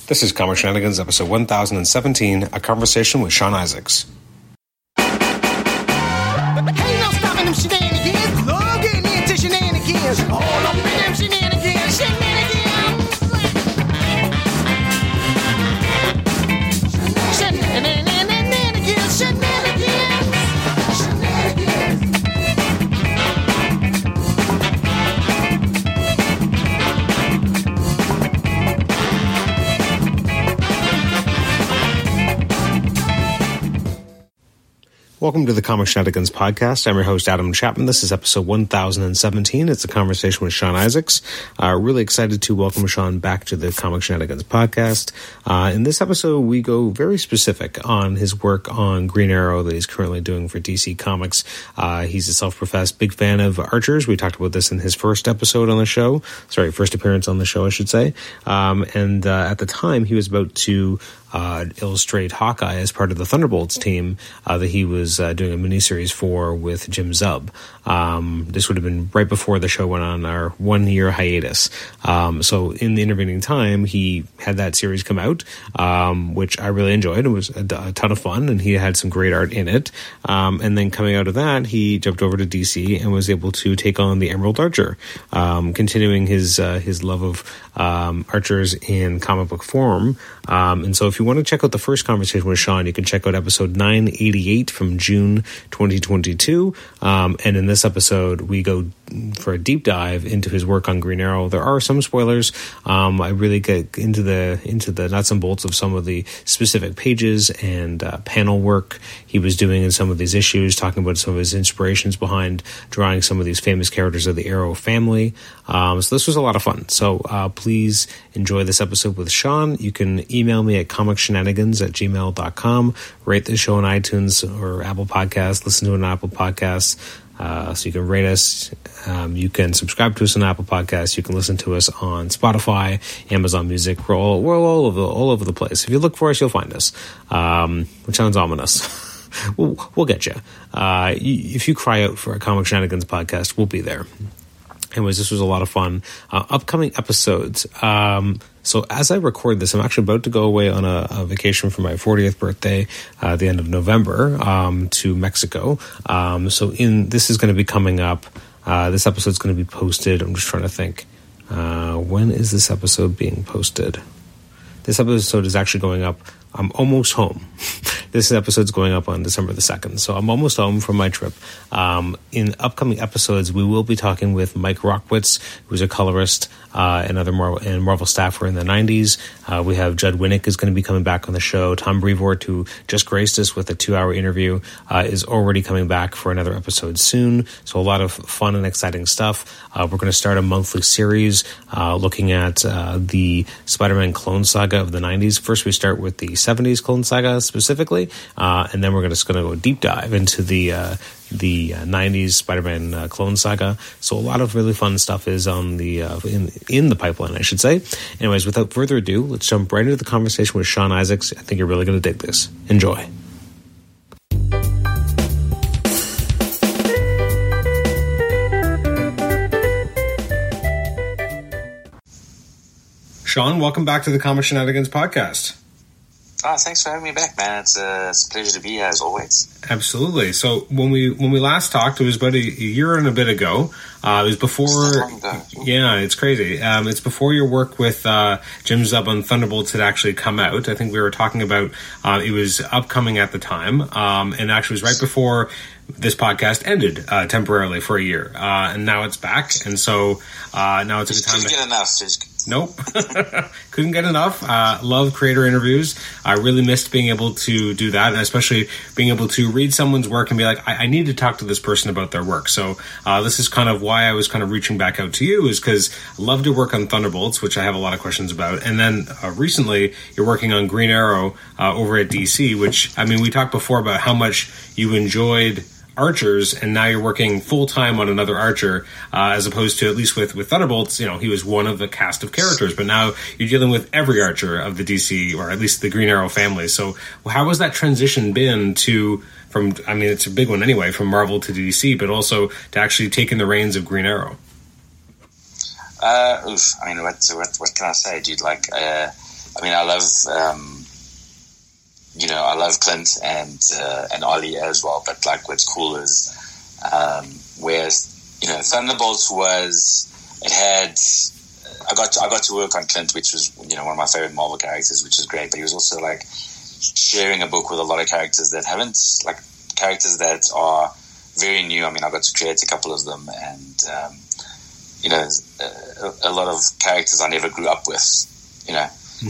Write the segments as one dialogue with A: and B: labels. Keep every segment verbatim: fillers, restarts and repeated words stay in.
A: This is Comic Shenanigans, episode one thousand seventeen, a conversation with Sean Isaacs.
B: Ain't no stopping them shenanigans. Love getting into shenanigans. All up in them shenanigans. Shenanigans. Shenanigans. Shenanigans. Shenanigans.
A: Welcome to the Comic Shenanigans podcast. I'm your host, Adam Chapman. This is episode one thousand seventeen. It's a conversation with Sean Isaacs. Uh, really excited to welcome Sean back to the Comic Shenanigans podcast. Uh, in this episode, we go very specific on his work on Green Arrow that he's currently doing for D C Comics. Uh, he's a self-professed big fan of Archers. We talked about this in his first episode on the show. Sorry, first appearance on the show, I should say. Um, and uh, at the time, he was about to Uh, illustrate Hawkeye as part of the Thunderbolts team uh, that he was uh, doing a miniseries for with Jim Zub. Um, this would have been right before the show went on our one-year hiatus. Um, so in the intervening time, he had that series come out, um, which I really enjoyed. It was a, a ton of fun, and he had some great art in it. Um, and then coming out of that, he jumped over to D C and was able to take on the Emerald Archer, um, continuing his uh, his love of um, Archers in comic book form. Um, and so if you want to check out the first conversation with Sean, you can check out episode nine eighty-eight from June twenty twenty-two. Um, and in this episode, we go for a deep dive into his work on Green Arrow. There are some spoilers. Um, I really get into the into the nuts and bolts of some of the specific pages and uh, panel work he was doing in some of these issues, talking about some of his inspirations behind drawing some of these famous characters of the Arrow family. Um, so this was a lot of fun. So uh, please enjoy this episode with Sean. You can email me at comicshenanigans at gmail dot com. Rate the show on iTunes or Apple Podcasts. Listen to it on Apple Podcasts. Uh, so you can rate us. Um, you can subscribe to us on Apple Podcasts. You can listen to us on Spotify, Amazon Music. We're all, we're all over all over the place. If you look for us, you'll find us. Um, which sounds ominous. we'll, we'll get you. Uh, if you cry out for a Comic Shenanigans podcast, we'll be there. Anyways, this was a lot of fun. Uh, upcoming episodes. Um, so as I record this, I'm actually about to go away on a, a vacation for my fortieth birthday uh, at the end of November um, to Mexico. Um, so in this is going to be coming up. Uh, this episode is going to be posted. I'm just trying to think. Uh, when is this episode being posted? This episode is actually going up. I'm almost home. This episode's going up on December the second, so I'm almost home from my trip. Um, in upcoming episodes, we will be talking with Mike Rockwitz, who's a colorist uh, and other Marvel, and Marvel staffer in the nineties. Uh, we have Judd Winnick is going to be coming back on the show. Tom Brevoort, who just graced us with a two-hour interview, uh, is already coming back for another episode soon. So a lot of fun and exciting stuff. Uh, we're going to start a monthly series uh, looking at uh, the Spider-Man clone saga of the nineties. First, we start with the seventies clone saga specifically, uh, and then we're just going to go deep dive into the uh, the uh, nineties Spider-Man uh, clone saga. So a lot of really fun stuff is on the uh, in in the pipeline, I should say. Anyways, without further ado, let's jump right into the conversation with Sean Isaacs. I think you're really going to dig this. Enjoy. Sean, welcome back to the Comic Shenanigans podcast.
C: Oh, thanks for having me back, man. It's a, it's a pleasure to be here, as always.
A: Absolutely. So when we when we last talked, it was about a, a year and a bit ago. Uh, it was before...
C: Ago.
A: Yeah, it's crazy. Um, it's before your work with uh, Jim Zub on Thunderbolts had actually come out. I think we were talking about... Uh, it was upcoming at the time, um, and actually it was right before this podcast ended uh, temporarily for a year. Uh, and now it's back, and so uh, now it's a good time
C: to... get enough, just...
A: Nope. Couldn't get enough. Uh, love creator interviews. I really missed being able to do that, and especially being able to read someone's work and be like, I, I need to talk to this person about their work. So uh, this is kind of why I was kind of reaching back out to you, is because I love to work on Thunderbolts, which I have a lot of questions about. And then uh, recently, you're working on Green Arrow uh, over at D C, which, I mean, we talked before about how much you enjoyed Archers, and now you're working full-time on another Archer, uh, as opposed to, at least with, with Thunderbolts, you know, he was one of the cast of characters, but now you're dealing with every Archer of the D C, or at least the Green Arrow family. So how has that transition been to, from, I mean, it's a big one anyway, from Marvel to D C, but also to actually taking the reins of Green Arrow?
C: Uh, oof, I mean, what, what, what can I say, dude? Like, uh, I mean, I love, um, you know, I love Clint and uh, and Ollie as well. But like, what's cool is, um, whereas you know, Thunderbolts was it had. I got to, I got to work on Clint, which was you know one of my favorite Marvel characters, which was great. But he was also like sharing a book with a lot of characters that haven't like characters that are very new. I mean, I got to create a couple of them, and um, you know, a, a lot of characters I never grew up with. You know,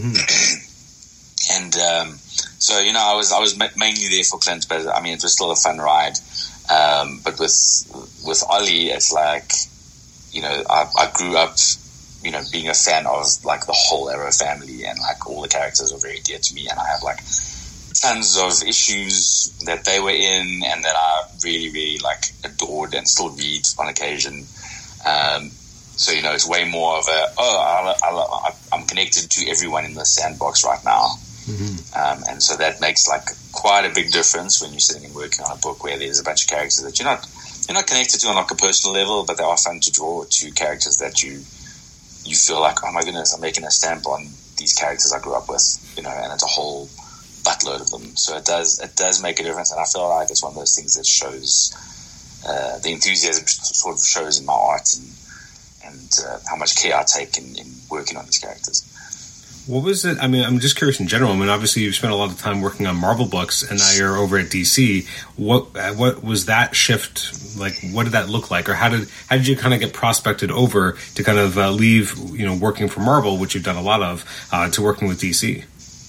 C: mm-hmm. and um, so you know, I was I was mainly there for Clint, but I mean, it was still a fun ride. Um, but with with Ollie, it's like you know, I, I grew up. You know, being a fan of like the whole Arrow family, and like all the characters are very dear to me, and I have like tons of issues that they were in and that I really, really like adored and still read on occasion. Um, so you know, it's way more of a oh, I, I, I'm connected to everyone in the sandbox right now, mm-hmm. um, and so that makes like quite a big difference when you're sitting and working on a book where there's a bunch of characters that you're not you're not connected to on like a personal level, but they are fun to draw to characters that you. You feel like, oh my goodness, I'm making a stamp on these characters I grew up with, you know, and it's a whole buttload of them. So it does, it does make a difference, and I feel like it's one of those things that shows uh, the enthusiasm sort of shows in my art and and uh, how much care I take in, in working on these characters.
A: What was it? I mean, I'm just curious in general. I mean, obviously you've spent a lot of time working on Marvel books, and now you're over at D C. What what was that shift like? What did that look like, or how did how did you kind of get prospected over to kind of uh, leave, you know, working for Marvel, which you've done a lot of, uh, to working with D C?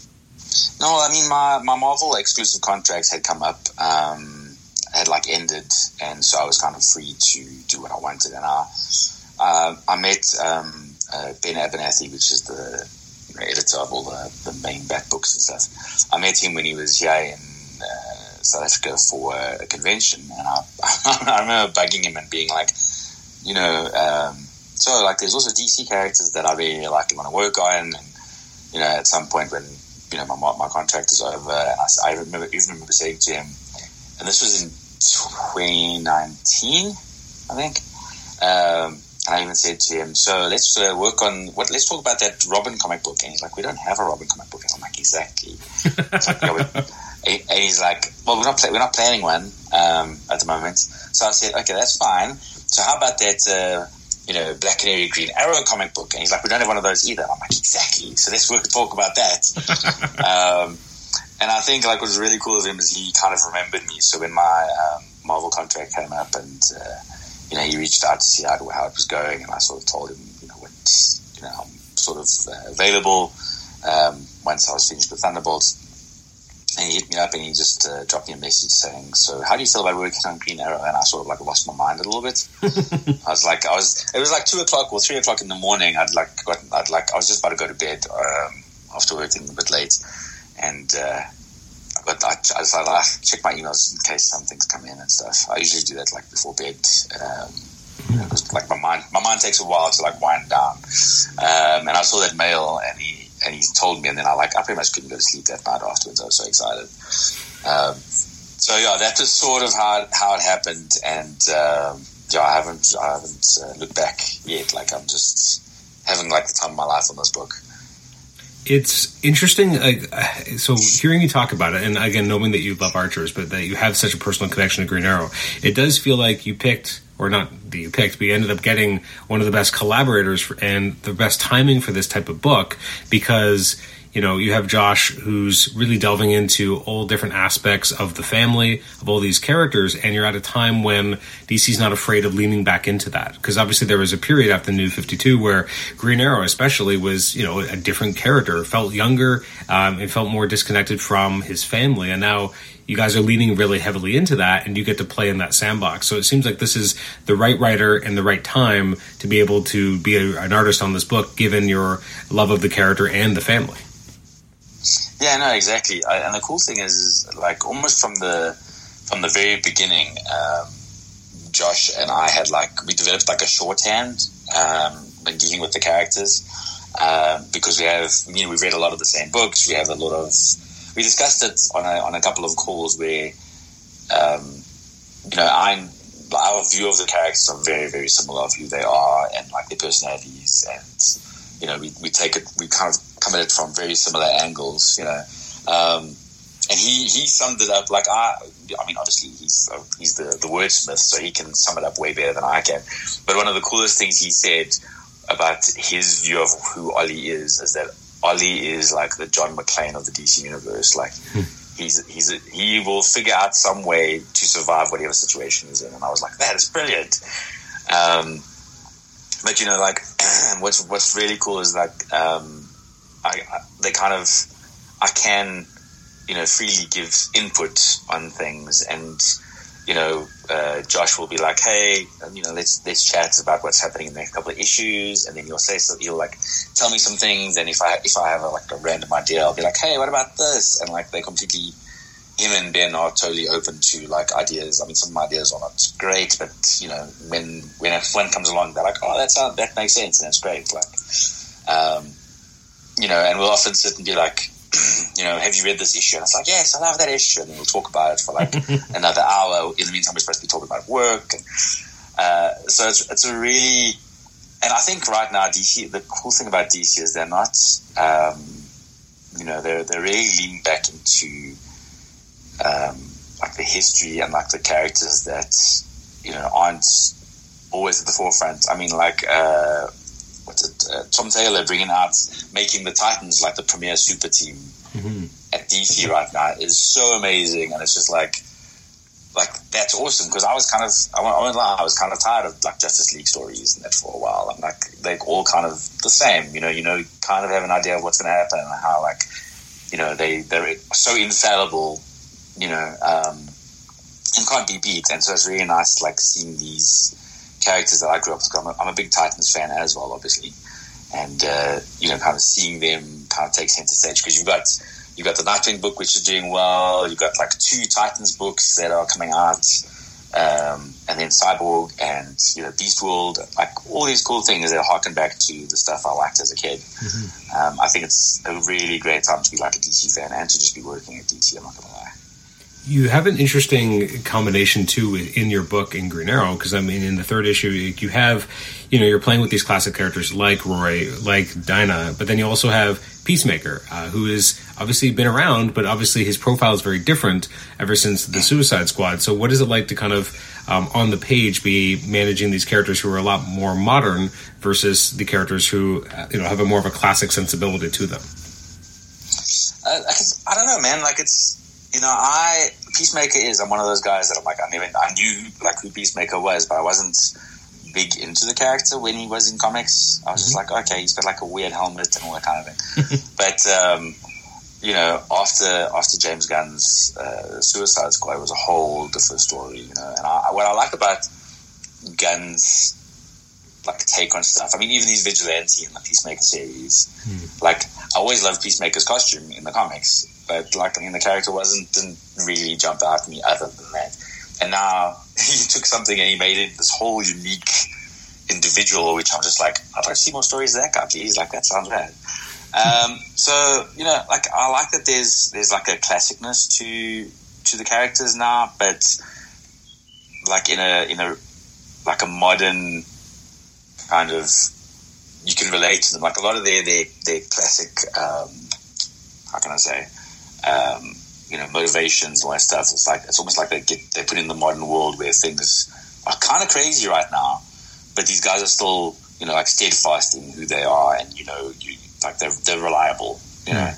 C: No, I mean my my Marvel exclusive contracts had come up, um, had like ended, and so I was kind of free to do what I wanted, and I uh, I met um, uh, Ben Abernathy, which is the editor of all the, the main Bat books and stuff. I met him when he was here in uh, South Africa for a convention, and I, I remember bugging him and being like, you know, um, so like there's also D C characters that I really like and want to work on, and you know, at some point when you know my my contract is over, and I, I remember even remember saying to him, and this was in twenty nineteen, I think. Um, And I even said to him, so let's uh, work on, what. let's talk about that Robin comic book. And he's like, we don't have a Robin comic book. And I'm like, exactly. It's like, yeah, and he's like, well, we're not, play, we're not planning one um, at the moment. So I said, okay, that's fine. So how about that, uh, you know, Black Canary Green Arrow comic book? And he's like, we don't have one of those either. And I'm like, exactly. So let's work, talk about that. um, and I think like what was really cool of him is he kind of remembered me. So when my um, Marvel contract came up and, uh, you know, he reached out to see how, how it was going, and I sort of told him, you know, what, you know, I'm sort of uh, available um, once I was finished with Thunderbolts. And he hit me up and he just uh, dropped me a message saying, so how do you feel about working on Green Arrow? And I sort of like lost my mind a little bit. I was like, I was, it was like two o'clock or three o'clock in the morning. I'd like, got, I'd like, I was just about to go to bed um, after working a bit late. And, uh, But I, I decided I check my emails in case something's come in and stuff. I usually do that like before bed, um, you know, cause like my mind, my mind takes a while to like wind down. Um, and I saw that mail, and he and he told me, and then I like I pretty much couldn't go to sleep that night afterwards. I was so excited. Um, so yeah, that was sort of how it, how it happened, and um, yeah, I haven't I haven't uh, looked back yet. Like I'm just having like the time of my life on this book.
A: It's interesting. Like, so hearing you talk about it, and again, knowing that you love Archers, but that you have such a personal connection to Green Arrow, it does feel like you picked, or not that you picked, but you ended up getting one of the best collaborators for, and the best timing for this type of book, because, you know, you have Josh, who's really delving into all different aspects of the family, of all these characters, and you're at a time when D C's not afraid of leaning back into that. Because obviously there was a period after the New fifty-two where Green Arrow especially was, you know, a different character. It felt younger, um, it felt more disconnected from his family, and now you guys are leaning really heavily into that, and you get to play in that sandbox. So it seems like this is the right writer and the right time to be able to be a, an artist on this book, given your love of the character and the family.
C: Yeah, no, exactly. I, and the cool thing is, is, like, almost from the from the very beginning, um, Josh and I had, like, we developed, like, a shorthand um, when dealing with the characters, uh, because we have, you know, we've read a lot of the same books. We have a lot of, we discussed it on a, on a couple of calls where, um, you know, I'm, our view of the characters are very, very similar of who they are and, like, their personalities and, you know, we, we take it, we kind of come at it from very similar angles, you know. Um, and he, he summed it up like I, I mean, obviously he's uh, he's the, the wordsmith, so he can sum it up way better than I can. But one of the coolest things he said about his view of who Ollie is is that Ollie is like the John McClane of the D C universe. Like he's he's a, he will figure out some way to survive whatever situation he's in. And I was like, that is brilliant. Um, but you know, like what's what's really cool is like um, I, I they kind of I can. you know, freely gives input on things, and you know, uh, Josh will be like, "Hey, you know, let's let's chat about what's happening in the next couple of issues," and then he'll say so. He'll like tell me some things, and if I if I have a, like a random idea, I'll be like, "Hey, what about this?" And like they completely, him and Ben are totally open to like ideas. I mean, some ideas are not great, but you know, when when a one comes along, they're like, "Oh, that sounds that makes sense," and it's great. Like, um, you know, and we'll often sit and be like, you know, have you read this issue? And it's like, yes, I love that issue. And we'll talk about it for like another hour. In the meantime, we're supposed to be talking about work. And, uh, so it's, it's a really, and I think right now D C, the cool thing about D C is they're not, um, you know, they're, they're really leaning back into, um, like the history and like the characters that, you know, aren't always at the forefront. I mean, like, uh, what's it, uh, Tom Taylor bringing out, making the Titans like the premier super team mm-hmm. at D C right now is so amazing. And it's just like, like that's awesome. Cause I was kind of, I won't, I won't lie, I was kind of tired of like Justice League stories and that for a while. I'm like, they're all kind of the same, you know, you know, kind of have an idea of what's going to happen and how like, you know, they, they're so infallible, you know, um, and can't be beat. And so it's really nice, like seeing these characters that I grew up with. I'm a, I'm a big Titans fan as well, obviously, and uh, you know, kind of seeing them kind of take center stage because you've got you've got the Nightwing book which is doing well. You've got like two Titans books that are coming out, um, and then Cyborg and you know Beast World, like all these cool things that harken back to the stuff I liked as a kid. Mm-hmm. Um, I think it's a really great time to be like a D C fan and to just be working at D C. I'm not gonna lie.
A: You have an interesting combination too in your book in Green Arrow, because I mean, in the third issue, you have, you know, you're playing with these classic characters like Roy, like Dinah, but then you also have Peacemaker, uh, who has obviously been around, but obviously his profile is very different ever since the Suicide Squad. So, what is it like to kind of um, on the page be managing these characters who are a lot more modern versus the characters who, uh, you know, have a more of a classic sensibility to them?
C: Uh, I don't know, man. Like it's. You know, I Peacemaker is. I'm one of those guys that I'm like I never. I knew like who Peacemaker was, but I wasn't big into the character when he was in comics. I was just like, okay, he's got like a weird helmet and all that kind of thing. But um, you know, after after James Gunn's uh, Suicide Squad, it was a whole different story. You know, and I, what I like about Gunn's like take on stuff. I mean, even his vigilante in the Peacemaker series. Mm. Like, I always loved Peacemaker's costume in the comics. But, like, I mean, the character wasn't, didn't really jump out to me other than that. And now he took something and he made it this whole unique individual, which I'm just like, I'd like to see more stories of that guy, please. Like, that sounds rad. Um, so, you know, like, I like that there's, there's like a classicness to, to the characters now, but like in a, in a, like a modern kind of, you can relate to them. Like a lot of their, their, their classic, um, how can I say, um, you know, motivations, all that stuff. It's like, it's almost like they get, they put in the modern world where things are kind of crazy right now, but these guys are still, you know, like steadfast in who they are, and, you know, you, like they're, they're reliable, you know.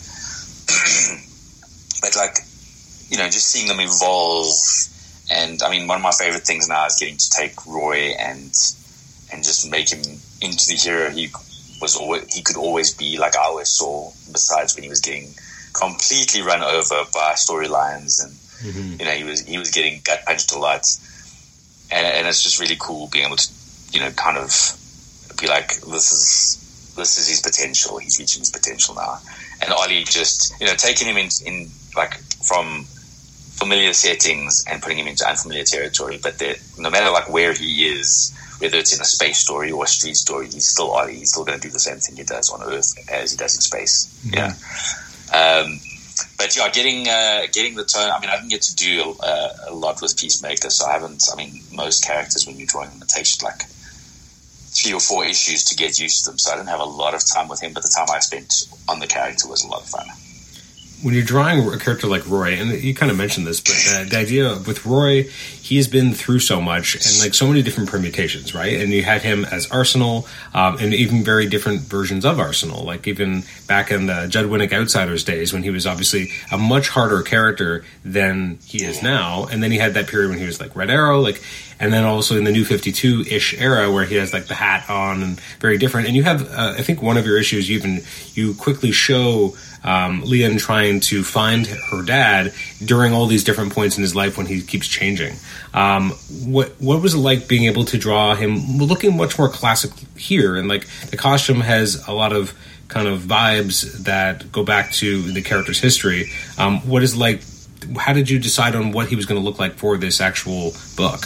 C: But like, you know, just seeing them evolve. And I mean, one of my favorite things now is getting to take Roy and, and just make him into the hero he was always, he could always be, like I always saw, besides when he was getting completely run over by storylines and, mm-hmm. you know, he was, he was getting gut punched a lot. And, and it's just really cool being able to, you know, kind of be like, this is, this is his potential. He's reaching his potential now. And Ollie just, you know, taking him in, in like from familiar settings and putting him into unfamiliar territory. But no matter like where he is, whether it's in a space story or a street story, he's still Ollie. He's still going to do the same thing he does on Earth as he does in space. Mm-hmm. Yeah. Um, but yeah, getting uh, getting the tone. I mean, I didn't get to do uh, a lot with Peacemaker, so I haven't. I mean, most characters when you're drawing them, it takes like three or four issues to get used to them. So I didn't have a lot of time with him, but the time I spent on the character was a lot of fun.
A: When you're drawing a character like Roy, and you kind of mentioned this, but uh, the idea with Roy, he has been through so much and like so many different permutations, right? And you had him as Arsenal, um, and even very different versions of Arsenal, like even back in the Judd Winnick Outsiders days when he was obviously a much harder character than he is now. And then he had that period when he was like Red Arrow, like, and then also in the New fifty-two-ish era where he has like the hat on and very different. And you have, uh, I think one of your issues, you even, you quickly show Um, Lian trying to find her dad during all these different points in his life when he keeps changing. Um, what what was it like being able to draw him looking much more classic here? And like the costume has a lot of kind of vibes that go back to the character's history. Um, what is like? How did you decide on what he was going to look like for this actual book?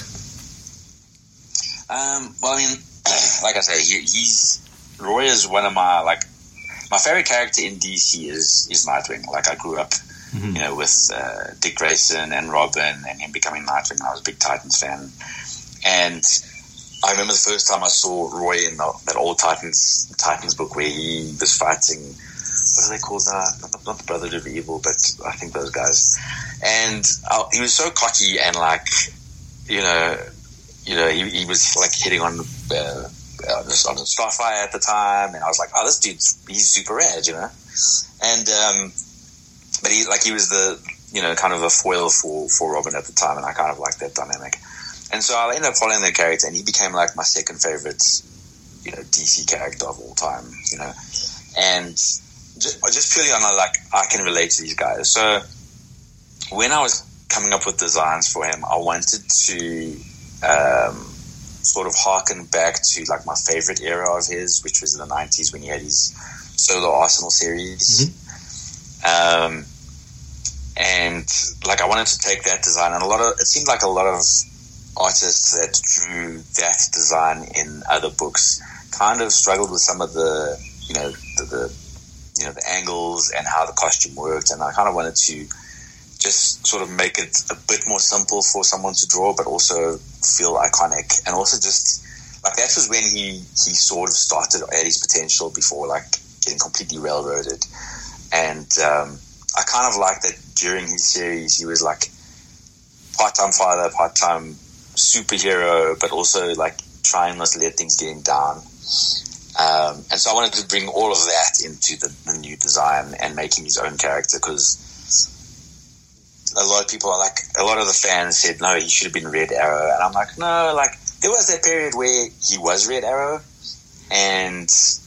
C: Um, well, I mean, like I say, he, he's Roy is one of my like. My favorite character in D C is is Nightwing. Like I grew up, mm-hmm. you know, with uh, Dick Grayson and Robin, and him becoming Nightwing. I was a big Titans fan, and I remember the first time I saw Roy in the, that old Titans Titans book where he was fighting. What are they called now? Not, not the Brotherhood of Evil, but I think those guys. And uh, he was so cocky and like, you know, you know, he, he was like hitting on. Uh, on a Starfire at the time, and I was like, oh, this dude's, he's super rad, you know? And, um, but he, like, he was the, you know, kind of a foil for, for Robin at the time, and I kind of liked that dynamic. And so I ended up following that character, and he became, like, my second favorite, you know, D C character of all time, you know? And just, just purely on a, like, I can relate to these guys. So when I was coming up with designs for him, I wanted to, um, sort of harken back to like my favorite era of his, which was in the nineties when he had his solo Arsenal series. Mm-hmm. Um, and like I wanted to take that design, and a lot of it seemed like a lot of artists that drew that design in other books kind of struggled with some of the, you know, the, the you know the angles and how the costume worked, and I kind of wanted to just sort of make it a bit more simple for someone to draw, but also feel iconic. And also just, like, that was when he, he sort of started at his potential before, like, getting completely railroaded. And um, I kind of like that during his series, he was, like, part-time father, part-time superhero, but also, like, trying not to let things get him down. Um, and so I wanted to bring all of that into the, the new design and make him his own character, because a lot of people are like, a lot of the fans said, no, he should have been Red Arrow. And I'm like, no, like, there was that period where he was Red Arrow, and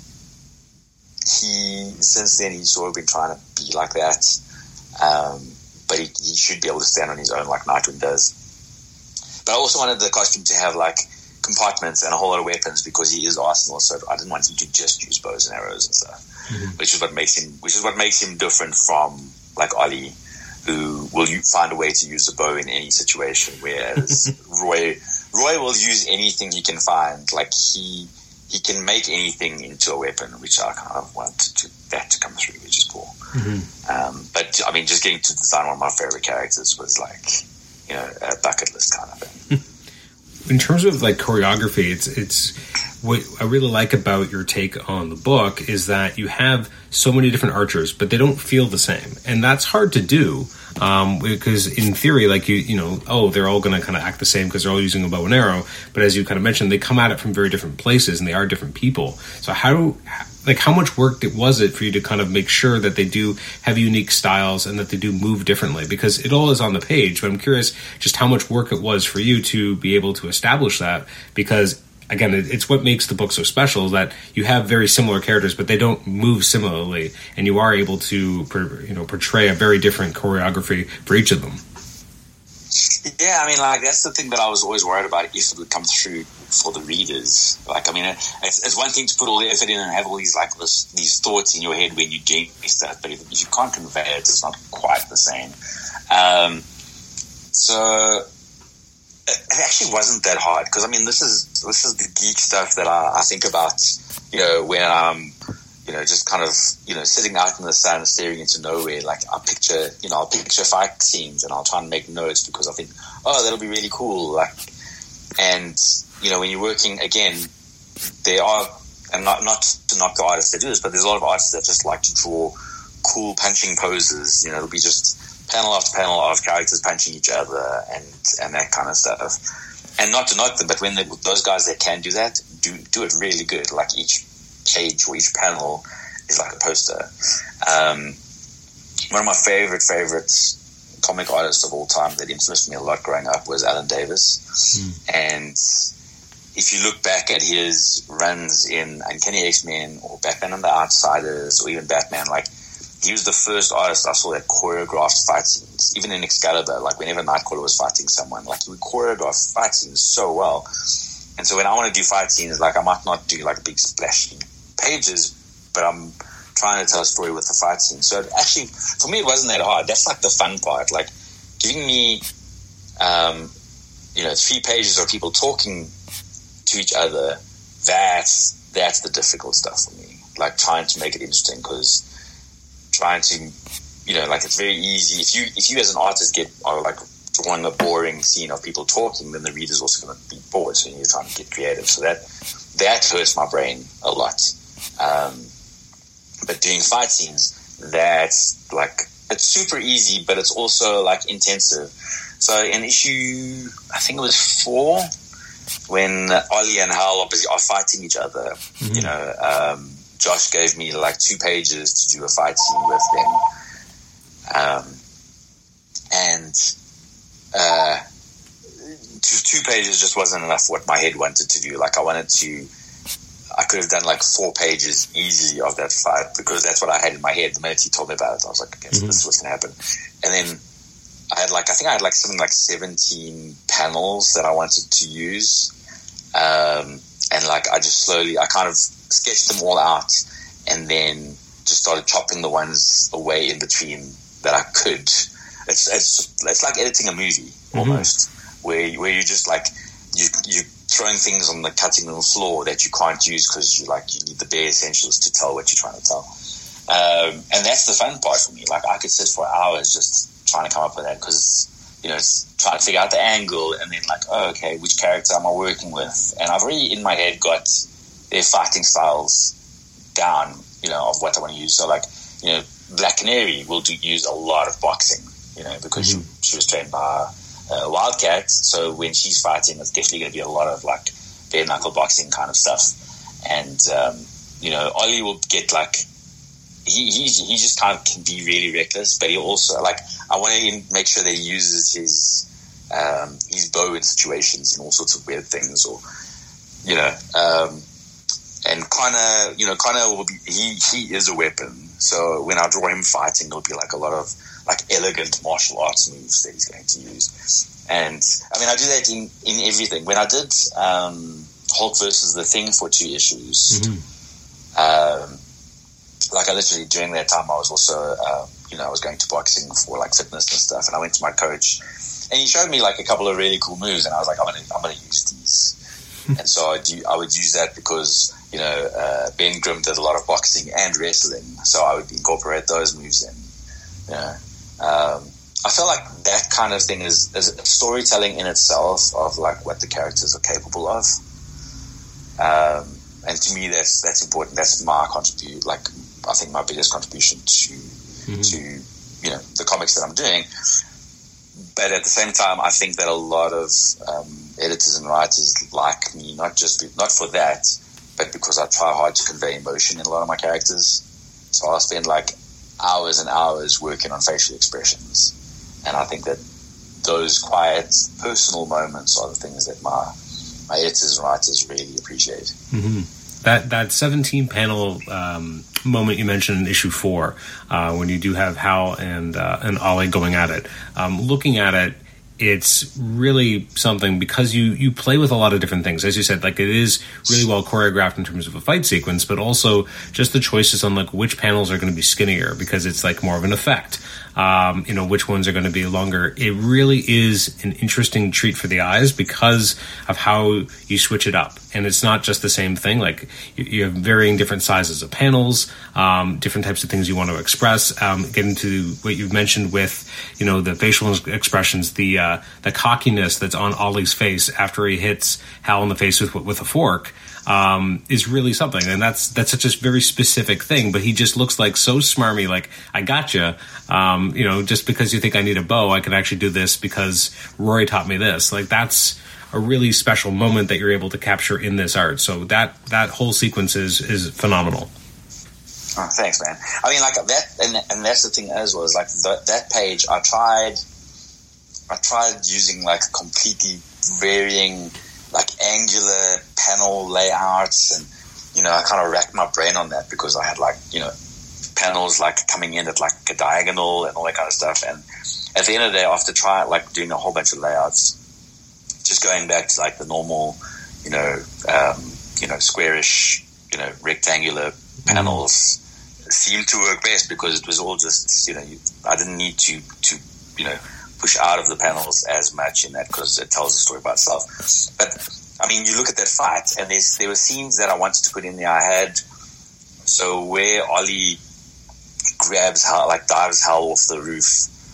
C: he, since then, he's sort of been trying to be like that. Um, but he, he should be able to stand on his own like Nightwing does. But I also wanted the costume to have, like, compartments and a whole lot of weapons, because he is Arsenal, so I didn't want him to just use bows and arrows and stuff, mm-hmm. which is what makes him, which is what makes him different from, like, Ollie, who will find a way to use a bow in any situation, whereas Roy Roy will use anything he can find. Like, he he can make anything into a weapon, which I kind of want to, that to come through, which is cool. Mm-hmm. Um, but, I mean, just getting to design one of my favorite characters was, like, you know, a bucket list kind of thing.
A: In terms of, like, choreography, it's it's what I really like about your take on the book is that you have so many different archers, but they don't feel the same, and that's hard to do, um, because in theory, like, you you know, oh, they're all going to kind of act the same because they're all using a bow and arrow, but as you kind of mentioned, they come at it from very different places, and they are different people. So how, like, how much work was it for you to kind of make sure that they do have unique styles and that they do move differently? Because it all is on the page, but I'm curious just how much work it was for you to be able to establish that, because again, it's what makes the book so special, that you have very similar characters, but they don't move similarly, and you are able to, you know, portray a very different choreography for each of them.
C: Yeah, I mean, like, that's the thing that I was always worried about, if it would come through for the readers. Like, I mean, it's, it's one thing to put all the effort in and have all these, like, this, these thoughts in your head when you get stuff, but if, if you can't convey it, it's not quite the same. Um, so it actually wasn't that hard, because I mean, this is this is the geek stuff that I, I think about, you know, when I'm, you know, just kind of, you know, sitting out in the sun staring into nowhere. Like, I picture, you know, I'll picture fight scenes and I'll try and make notes because I think, oh, that'll be really cool. Like, and you know, when you're working again, there are, and not, not to knock the artists that do this, but there's a lot of artists that just like to draw cool punching poses. You know, it'll be just panel after panel of characters punching each other and, and that kind of stuff. And not to knock them, but when they, those guys that can do that, do do it really good. Like each page or each panel is like a poster. Um, one of my favorite, favorite comic artists of all time that influenced me a lot growing up was Alan Davis. Mm. And if you look back at his runs in Uncanny X-Men or Batman and the Outsiders or even Batman, like, he was the first artist I saw that choreographed fight scenes. Even in Excalibur, like whenever Nightcrawler was fighting someone, like he would choreograph fight scenes so well. And so when I want to do fight scenes, like I might not do like big splashy pages, but I'm trying to tell a story with the fight scene. So actually, for me, it wasn't that hard. That's like the fun part. Like giving me, um, you know, three pages of people talking to each other. That's that's the difficult stuff for me. Like trying to make it interesting, because trying to, you know, like it's very easy. If you if you as an artist get are like drawing a boring scene of people talking, then the reader's also going to be bored. So you're trying to get creative. So that that hurts my brain a lot. Um, but doing fight scenes, that's like it's super easy, but it's also like intensive. So in issue, I think it was four, when Ollie and Hal obviously are fighting each other, mm-hmm. you know. Um, Josh gave me like two pages to do a fight scene with them. Um, and uh, two, two pages just wasn't enough what my head wanted to do. Like I wanted to, I could have done like four pages easily of that fight, because that's what I had in my head. The minute he told me about it, I was like, okay, so mm-hmm. this is what's going to happen. And then I had like, I think I had like something like seventeen panels that I wanted to use. Um, and like, I just slowly, I kind of sketched them all out, and then just started chopping the ones away in between that I could. It's it's it's like editing a movie almost, mm-hmm. where where you just like you you throwing things on the cutting room floor that you can't use because you like you need the bare essentials to tell what you're trying to tell. Um, and that's the fun part for me. Like I could sit for hours just trying to come up with that, because you know it's trying to figure out the angle, and then like, oh, okay, which character am I working with? And I've already in my head got their fighting styles down, you know, of what I want to use. So like, you know, Black Canary will do, use a lot of boxing, you know, because mm-hmm. she, she was trained by uh, Wildcat. So when she's fighting, it's definitely going to be a lot of like bare knuckle boxing kind of stuff. And, um, you know, Ollie will get like, he, he, he just kind of can be really reckless, but he also like, I want to make sure that he uses his, um, his bow in situations and all sorts of weird things, or, you know, um, and Connor, you know, Connor will be, he, he is a weapon. So when I draw him fighting, it'll be like a lot of like elegant martial arts moves that he's going to use. And I mean, I do that in, in everything. When I did, um, Hulk versus the Thing for two issues, mm-hmm. um, like I literally during that time, I was also, uh, you know, I was going to boxing for like fitness and stuff. And I went to my coach and he showed me like a couple of really cool moves. And I was like, I'm going to, I'm going to use these. And so I, do, I would use that because, you know, uh, Ben Grimm did a lot of boxing and wrestling. So I would incorporate those moves in. You know. Um, I feel like that kind of thing is, is storytelling in itself of like what the characters are capable of. Um, and to me, that's that's important. That's my contribute. Like, I think my biggest contribution to mm-hmm. to you know the comics that I'm doing. But at the same time, I think that a lot of um, editors and writers like me, not just be, not for that, but because I try hard to convey emotion in a lot of my characters. So I'll spend like hours and hours working on facial expressions. And I think that those quiet, personal moments are the things that my my editors and writers really appreciate.
A: Mm-hmm. That that seventeen panel um, moment you mentioned in issue four, uh, when you do have Hal and uh, and Ollie going at it, um, looking at it, it's really something because you, you play with a lot of different things. As you said, like it is really well choreographed in terms of a fight sequence, but also just the choices on like which panels are going to be skinnier because it's like more of an effect. Um, you know, which ones are going to be longer. It really is an interesting treat for the eyes because of how you switch it up. and it's not just the same thing. Like you, you have varying different sizes of panels, um, different types of things you want to express. Um, get into what you've mentioned with, you know, the facial expressions, the uh, the cockiness that's on Ollie's face after he hits Hal in the face with with a fork. Um, is really something, and that's that's such a very specific thing. But he just looks like so smarmy, like I gotcha. Um, you know, just because you think I need a bow, I can actually do this because Rory taught me this. Like that's a really special moment that you're able to capture in this art. So that that whole sequence is is phenomenal.
C: Oh, thanks, man. I mean, like that, and and that's the thing as well. Is like the, that page. I tried, I tried using like completely varying, like angular panel layouts, and you know, I kind of racked my brain on that because I had like, you know, panels like coming in at like a diagonal and all that kind of stuff. And at the end of the day, after try like doing a whole bunch of layouts, just going back to like the normal, you know, um, you know, squarish, you know, rectangular panels mm. seemed to work best because it was all just, you know, you, I didn't need to to you know push out of the panels as much in that because it tells the story by itself. But I mean, you look at that fight, and there's, there were scenes that I wanted to put in there. I had, so where Ollie grabs Hal, like dives Hal off the roof,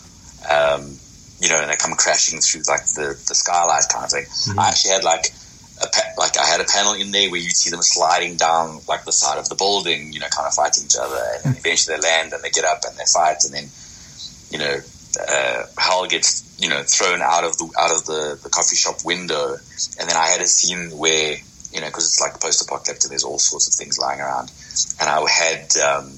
C: um, you know, and they come crashing through like the, the skylight kind of thing. Mm-hmm. I actually had like a pa- like I had a panel in there where you'd see them sliding down like the side of the building, you know, kind of fighting each other, and then eventually they land and they get up and they fight, and then, you know, uh, Hal gets, you know, thrown out of the out of the, the coffee shop window, and then I had a scene where, you know, because it's like post-apocalyptic, there's all sorts of things lying around, and I had um,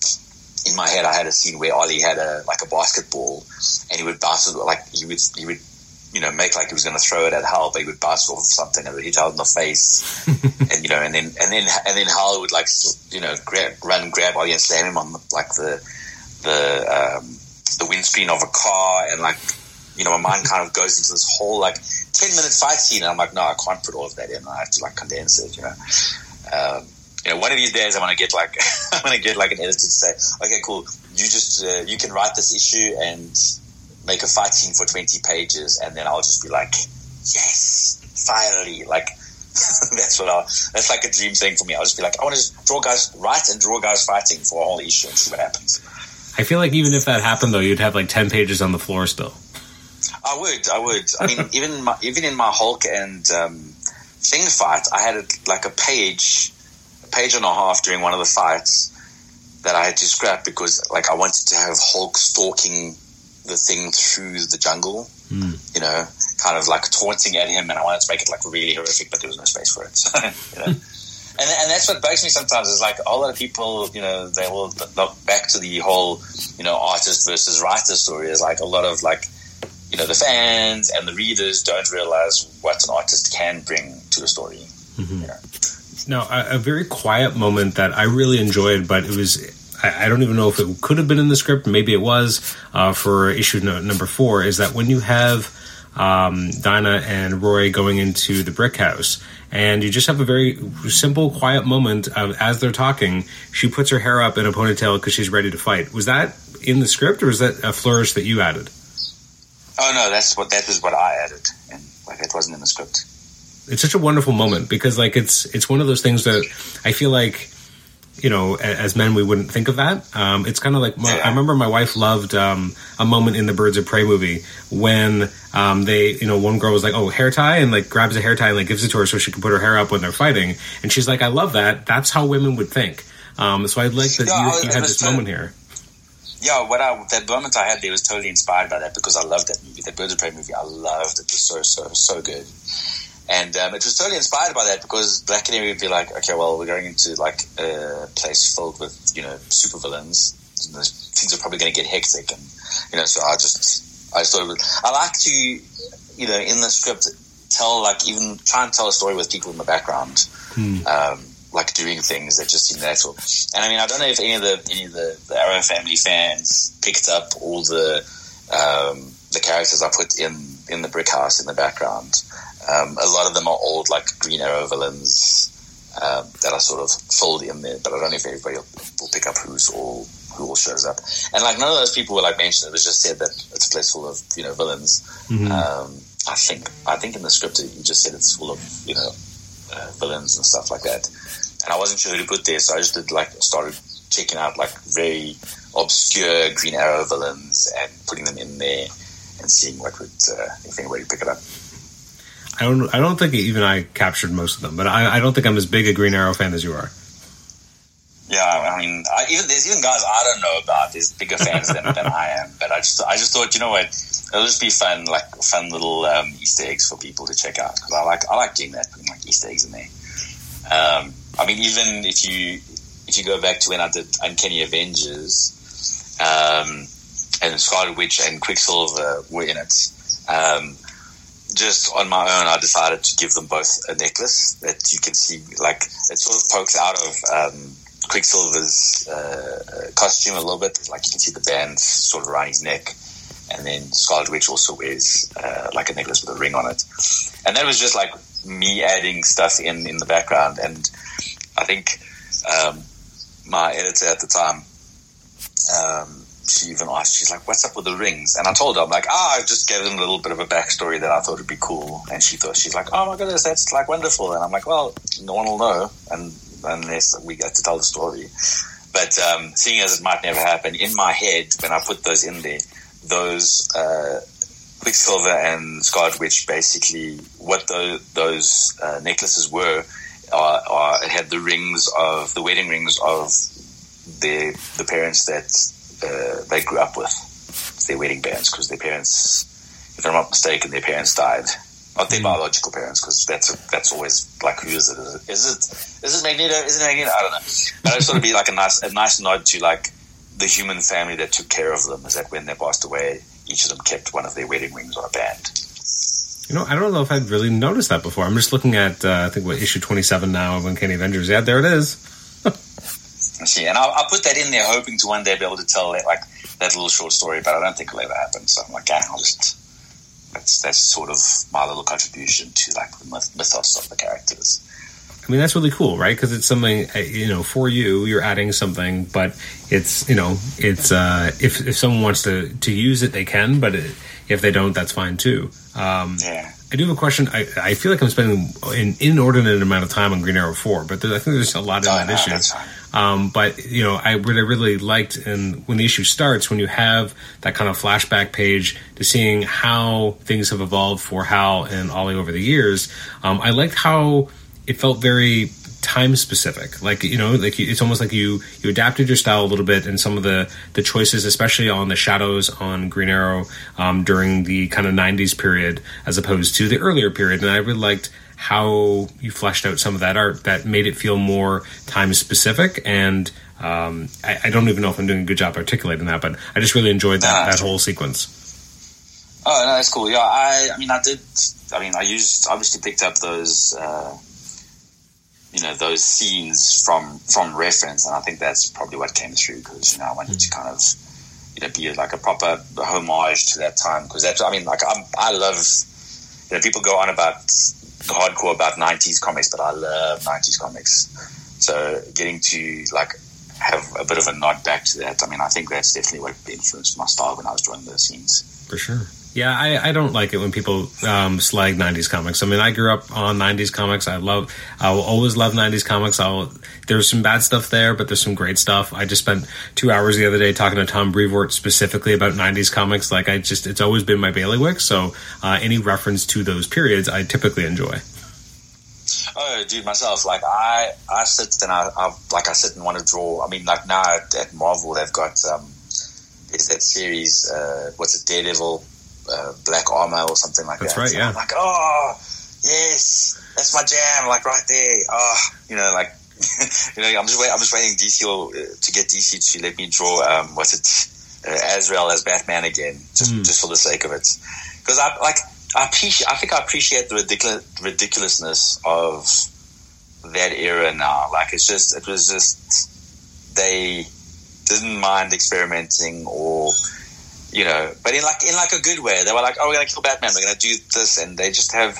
C: in my head I had a scene where Ollie had a like a basketball, and he would bounce it, like he would he would you know make like he was going to throw it at Hal, but he would bounce off something and it would hit Hal in the face, and you know, and then and then and then Hal would like you know grab, run grab Ollie and slam him on the, like the the um, the windscreen of a car, and like, you know, my mind kind of goes into this whole like ten minute fight scene, and I'm like, no, I can't put all of that in. I have to like condense it, you know. Um, you know, one of these days I want to get like I want to get like an editor to say, okay, cool, you just uh, you can write this issue and make a fight scene for twenty pages, and then I'll just be like, yes, finally, like that's what I'll. That's like a dream thing for me. I'll just be like, I want to just draw guys, write and draw guys fighting for a whole issue and see what happens.
A: I feel like even if that happened, though, you'd have like ten pages on the floor still.
C: I would, I would. I mean, even in my, even in my Hulk and um, Thing fight, I had a, like a page, a page and a half during one of the fights that I had to scrap because, like, I wanted to have Hulk stalking the Thing through the jungle, mm. you know, kind of like taunting at him, and I wanted to make it like really horrific, but there was no space for it. So, you know. And and that's what bugs me sometimes is like a lot of people, you know, they will look back to the whole, you know, artist versus writer story is like a lot of like, you know, the fans and the readers don't realize what an artist can bring to a story. Mm-hmm. You know?
A: Now, a, a very quiet moment that I really enjoyed, but it was, I, I don't even know if it could have been in the script, maybe it was uh, for issue no, number four, is that when you have um, Dinah and Roy going into the brick house, and you just have a very simple, quiet moment of, as they're talking, she puts her hair up in a ponytail because she's ready to fight. Was that in the script, or was that a flourish that you added?
C: Oh no, that's what that was what I added, and like it wasn't in the script.
A: It's such a wonderful moment because, like, it's it's one of those things that I feel like, you know, as men, we wouldn't think of that. Um, it's kind of like, my, I remember my wife loved um, a moment in the Birds of Prey movie when um, they, you know, one girl was like, oh, hair tie, and like grabs a hair tie and like gives it to her so she can put her hair up when they're fighting. And she's like, I love that. That's how women would think. Um, so I'd like that yeah, you, you had this to- moment here.
C: Yeah, what I, that moment I had there was totally inspired by that because I loved that movie. That Birds of Prey movie, I loved it. It was so, so, so good. And um, it was totally inspired by that because Black Canary would be like, okay, well, we're going into like a place filled with, you know, supervillains. Things are probably going to get hectic, and you know, so I just, I just thought it was, I like to, you know, in the script, tell like even try and tell a story with people in the background, hmm. um, like doing things that just seem natural. And I mean, I don't know if any of the any of the, the Arrow family fans picked up all the um, the characters I put in in the brick house in the background. Um, a lot of them are old, like Green Arrow villains um, that are sort of filled in there, but I don't know if everybody will, will pick up who's all who all shows up. And like none of those people were like mentioned. It was just said that it's a place full of, you know, villains. Mm-hmm. Um, I think I think in the script you just said it's full of, you know, uh, villains and stuff like that. And I wasn't sure who to put there, so I just did like started checking out like very obscure Green Arrow villains and putting them in there and seeing what would uh, if anybody would pick it up.
A: I don't. I don't think even I captured most of them, but I, I don't think I'm as big a Green Arrow fan as you are.
C: Yeah, I mean, I, even there's even guys I don't know about. There's bigger fans than, than I am, but I just I just thought, you know what, it'll just be fun, like fun little um, Easter eggs for people to check out, because I like I like doing that, putting like Easter eggs in there. Um, I mean, even if you if you go back to when I did Uncanny Avengers, um, and Scarlet Witch and Quicksilver were in it. Um, just on my own, I decided to give them both a necklace that you can see, like it sort of pokes out of um, Quicksilver's uh, costume a little bit. Like you can see the band sort of around his neck, and then Scarlet Witch also wears uh, like a necklace with a ring on it. And that was just like me adding stuff in in the background. And I think um, my editor at the time, um, she even asked, she's like, what's up with the rings? And I told her, I'm like, ah, oh, I just gave them a little bit of a backstory that I thought would be cool. And she thought, she's like, oh my goodness, that's like wonderful. And I'm like, well, no one will know and unless we get to tell the story. But um, seeing as it might never happen, in my head, when I put those in there, those uh, Quicksilver and Scarlet Witch, basically what those, those uh, necklaces were, are, are, it had the rings of, the wedding rings of their, the parents that Uh, they grew up with. It's their wedding bands, because their parents, if I'm not mistaken, their parents died. Not their mm. biological parents, because that's a, that's always like, who is it? Is it is it, is it Magneto? Is it Magneto? I don't know. But it would sort of be like a nice a nice nod to like the human family that took care of them. Is that when they passed away, each of them kept one of their wedding rings on a band.
A: You know, I don't know if I'd really noticed that before. I'm just looking at uh, I think what issue twenty-seven now of Uncanny Avengers. Yeah, there it is.
C: See, and I, I put that in there hoping to one day be able to tell that, like that little short story, but I don't think it'll ever happen. So I'm like, yeah, I'll just that's that's sort of my little contribution to like the myth, mythos of the characters.
A: I mean, that's really cool, right? Because it's something, you know, for you, you're adding something, but it's, you know, it's uh, if if someone wants to to use it, they can, but it, if they don't, that's fine too. Um,
C: yeah.
A: I do have a question. I, I feel like I'm spending an inordinate amount of time on Green Arrow four, but I think there's a lot in
C: oh,
A: that
C: no,
A: issue.
C: That's fine.
A: Um, but, you know, I what I really liked, and when the issue starts, when you have that kind of flashback page to seeing how things have evolved for Hal and Ollie over the years, um, I liked how it felt very time specific. Like, you know, like you, it's almost like you, you adapted your style a little bit, and some of the, the choices, especially on the shadows on Green Arrow um, during the kind of nineties period, as opposed to the earlier period. And I really liked how you fleshed out some of that art that made it feel more time specific. And um, I, I don't even know if I'm doing a good job articulating that, but I just really enjoyed that, that whole sequence.
C: Oh, no, that's cool. Yeah, I, I mean, I did, I mean, I used, obviously picked up those, uh, you know, those scenes from, from reference. And I think that's probably what came through, because, you know, I wanted mm-hmm. to kind of, you know, be like a proper homage to that time. Because that's, I mean, like, I'm, I love, you know, people go on about hardcore about nineties comics, but I love nineties comics. So getting to like have a bit of a nod back to that, I mean, I think that's definitely what influenced my style when I was drawing those scenes.
A: For sure. Yeah, I, I don't like it when people um, slag nineties comics. I mean, I grew up on nineties comics. I love, I will always love nineties comics. I'll, there's some bad stuff there, but there's some great stuff. I just spent two hours the other day talking to Tom Brevoort specifically about nineties comics. Like, I just, it's always been my bailiwick. So uh, any reference to those periods, I typically enjoy.
C: Oh, dude, myself, like I, I sit and I, I, like I sit and want to draw. I mean, like now at, at Marvel, they've got um, there's that series. Uh, what's it, Daredevil, uh, Black Armor, or something like
A: that's
C: that.
A: That's right.
C: So
A: yeah.
C: I'm like, oh, yes, that's my jam. Like right there. Oh, you know, like you know, I'm just wait, I'm just waiting D C or, uh, to get D C to let me draw. Um, what's it, uh, Azrael as Batman again, just mm. just for the sake of it, because I like. I appreciate. I think I appreciate the ridiculous ridiculousness of that era now. Like it's just, it was just they didn't mind experimenting, or you know, but in like in like a good way. They were like, "Oh, we're gonna kill Batman. We're gonna do this," and they just have,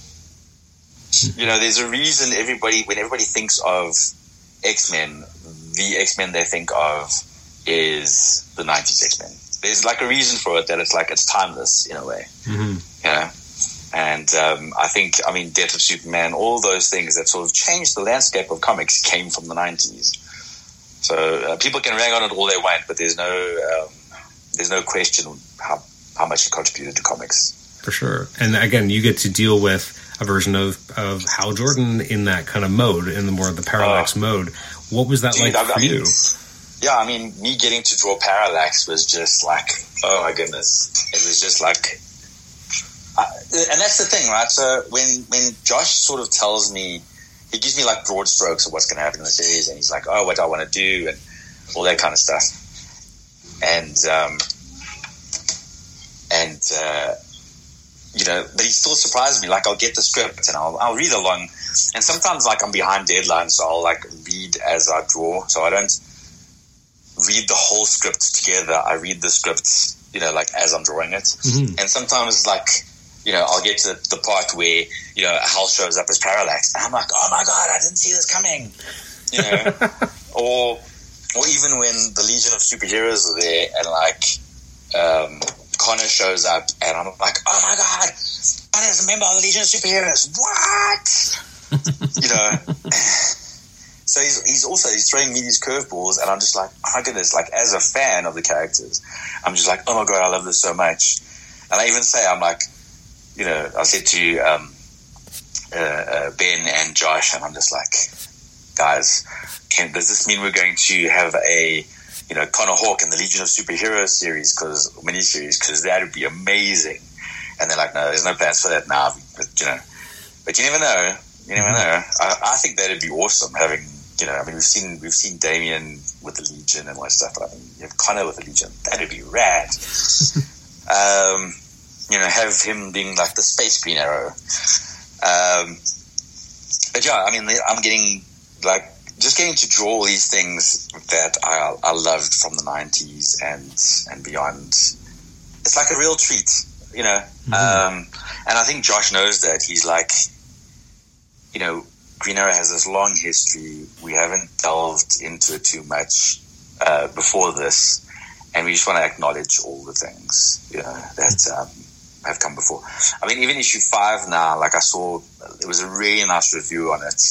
C: you know, there's a reason everybody when everybody thinks of X-Men, the X-Men they think of is the nineties X-Men. There's like a reason for it, that it's like it's timeless in a way.
A: Mm-hmm.
C: You know? And um, I think, I mean, Death of Superman, all those things that sort of changed the landscape of comics came from the nineties. So uh, people can rag on it all they want, but there's no um, there's no question how how much it contributed to comics.
A: For sure. And again, you get to deal with a version of, of Hal Jordan in that kind of mode, in the more of the Parallax uh, mode. What was that
C: dude,
A: like
C: I,
A: for
C: I mean,
A: you?
C: Yeah, I mean, me getting to draw Parallax was just like, oh my goodness. It was just like, uh, and that's the thing, right? So when, when Josh sort of tells me, he gives me like broad strokes of what's going to happen in the series, and he's like, oh, what do I want to do, and all that kind of stuff. And, um, and, uh, you know, but he still surprises me. Like, I'll get the script and I'll, I'll read along. And sometimes, like, I'm behind deadlines, so I'll, like, read as I draw. So I don't read the whole script together. I read the script, you know, like, as I'm drawing it. Mm-hmm. And sometimes, like, you know, I'll get to the part where, you know, Hal shows up as Parallax. And I'm like, oh, my God, I didn't see this coming. You know? or or even when the Legion of Superheroes are there and, like, um, Connor shows up and I'm like, oh, my God, Connor is a member of the Legion of Superheroes. What? You know? So he's, he's also, he's throwing me these curveballs, and I'm just like, oh my goodness, like, as a fan of the characters, I'm just like, oh my God, I love this so much. And I even say, I'm like, you know, I said to um, uh, uh, Ben and Josh, and I'm just like, guys, can, does this mean we're going to have a, you know, Connor Hawke in the Legion of Superheroes series, cause miniseries, because that would be amazing. And they're like, no, there's no plans for that now, but, you know, but you never know. You never know. I, I think that'd be awesome having, you know, I mean, we've seen we've seen Damien with the Legion and all that stuff, but I mean, you have Connor with the Legion. That'd be rad. um, you know, have him being like the Space Green Arrow. Um, but yeah, I mean, I'm getting like just getting to draw all these things that I I loved from the nineties and and beyond. It's like a real treat, you know. Mm-hmm. Um, and I think Josh knows that. He's like, you know, Green Arrow has this long history. We haven't delved into it too much uh, before this, and we just want to acknowledge all the things, you know, that um, have come before. I mean, even issue five now, like I saw, there was a really nice review on it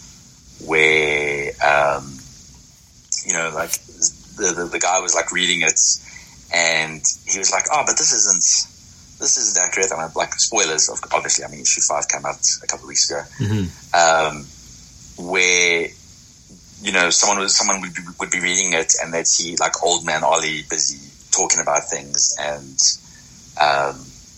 C: where, um, you know, like the, the the guy was like reading it, and he was like, "Oh, but this isn't." This isn't accurate. I mean, like, spoilers, obviously. I mean, issue five came out a couple of weeks ago, mm-hmm. um, where, you know, someone was, someone would be, would be reading it and they'd see, like, Old Man Ollie busy talking about things, and um,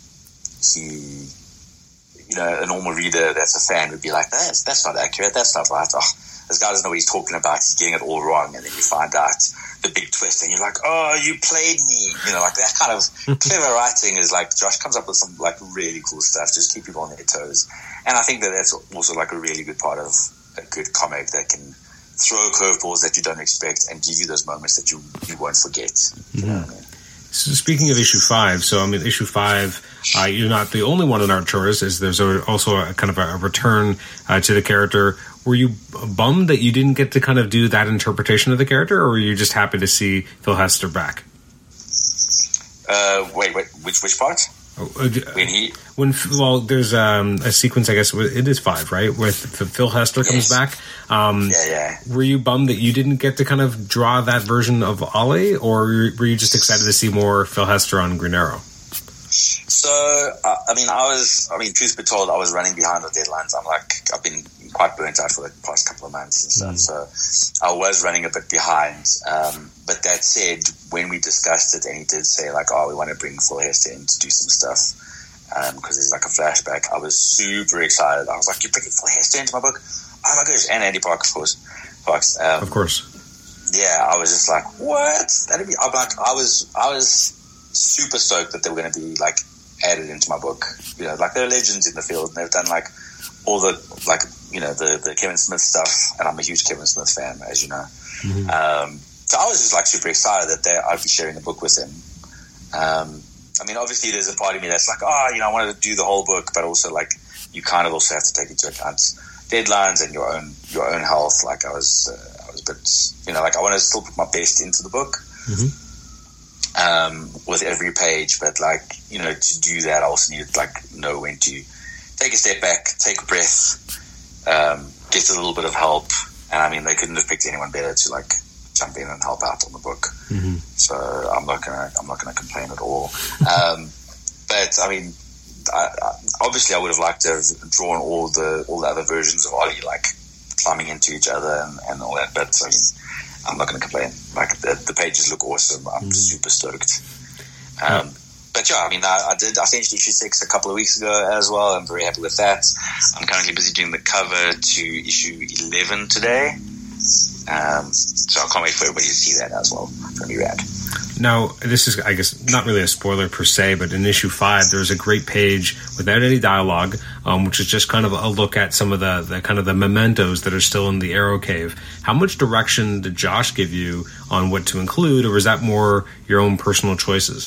C: he, you know, a normal reader that's a fan would be like, that's, that's not accurate. That's not right. Oh, this guy doesn't know what he's talking about. He's getting it all wrong. And then you find out the big twist, and you're like, oh, you played me. You know, like that kind of clever writing is like, Josh comes up with some like really cool stuff, just keep people on their toes. And I think that that's also like a really good part of a good comic that can throw curveballs that you don't expect and give you those moments that you, you won't forget. Mm-hmm. You know what I mean?
A: So speaking of issue five, so I mean, issue five, uh, you're not the only one in Arcturus. Is there's a, also a kind of a return uh, to the character. Were you bummed that you didn't get to kind of do that interpretation of the character, or were you just happy to see Phil Hester back?
C: Uh, wait, wait, which which part?
A: Oh, uh,
C: when he
A: when well, there's um, a sequence, I guess it is five, right? Where Phil Hester comes yes. back. Um,
C: yeah, yeah.
A: Were you bummed that you didn't get to kind of draw that version of Ollie, or were you just excited to see more Phil Hester on Green Arrow?
C: So, uh, I mean, I was, I mean, truth be told, I was running behind the deadlines. I'm like, I've been quite burnt out for the past couple of months and stuff. Mm. So I was running a bit behind. Um, but that said, when we discussed it and he did say like, oh, we want to bring Phil Hester in to do some stuff, um, cause there's like a flashback, I was super excited. I was like, you're bringing Phil Hester into my book? Oh my gosh. And Andy Park, of course. Parks, um,
A: of course.
C: Yeah. I was just like, what? That'd be, I'm like, I was, I was super stoked that they were going to be like added into my book. You know, like they're legends in the field, and they've done like all the, like, you know, the, the Kevin Smith stuff, and I'm a huge Kevin Smith fan, as you know. Mm-hmm. Um, so I was just like super excited that they, I'd be sharing the book with him. Um, I mean, obviously there's a part of me that's like, oh, you know, I wanted to do the whole book, but also like, you kind of also have to take into account deadlines and your own, your own health. Like I was, uh, I was a bit, you know, like I want to still put my best into the book. Mm-hmm. um, with every page. But like, you know, to do that, I also needed like know when to take a step back, take a breath, um, get a little bit of help. And I mean, they couldn't have picked anyone better to like jump in and help out on the book. Mm-hmm. So I'm not gonna, I'm not gonna complain at all. Um, but I mean, I, I, obviously I would have liked to have drawn all the, all the other versions of Ollie, like climbing into each other and, and all that. But I mean, I'm not going to complain. Like the, the pages look awesome. I'm mm-hmm. super stoked. Um, yeah. But yeah, I mean, I, I did, I finished issue six a couple of weeks ago as well. I'm very happy with that. I'm currently busy doing the cover to issue eleven today. Um, so I can't wait for everybody to see that as well. It's going to be rad.
A: Now, this is, I guess, not really a spoiler per se, but in issue five, there's a great page without any dialogue, um, which is just kind of a look at some of the, the kind of the mementos that are still in the Arrow Cave. How much direction did Josh give you on what to include, or was that more your own personal choices?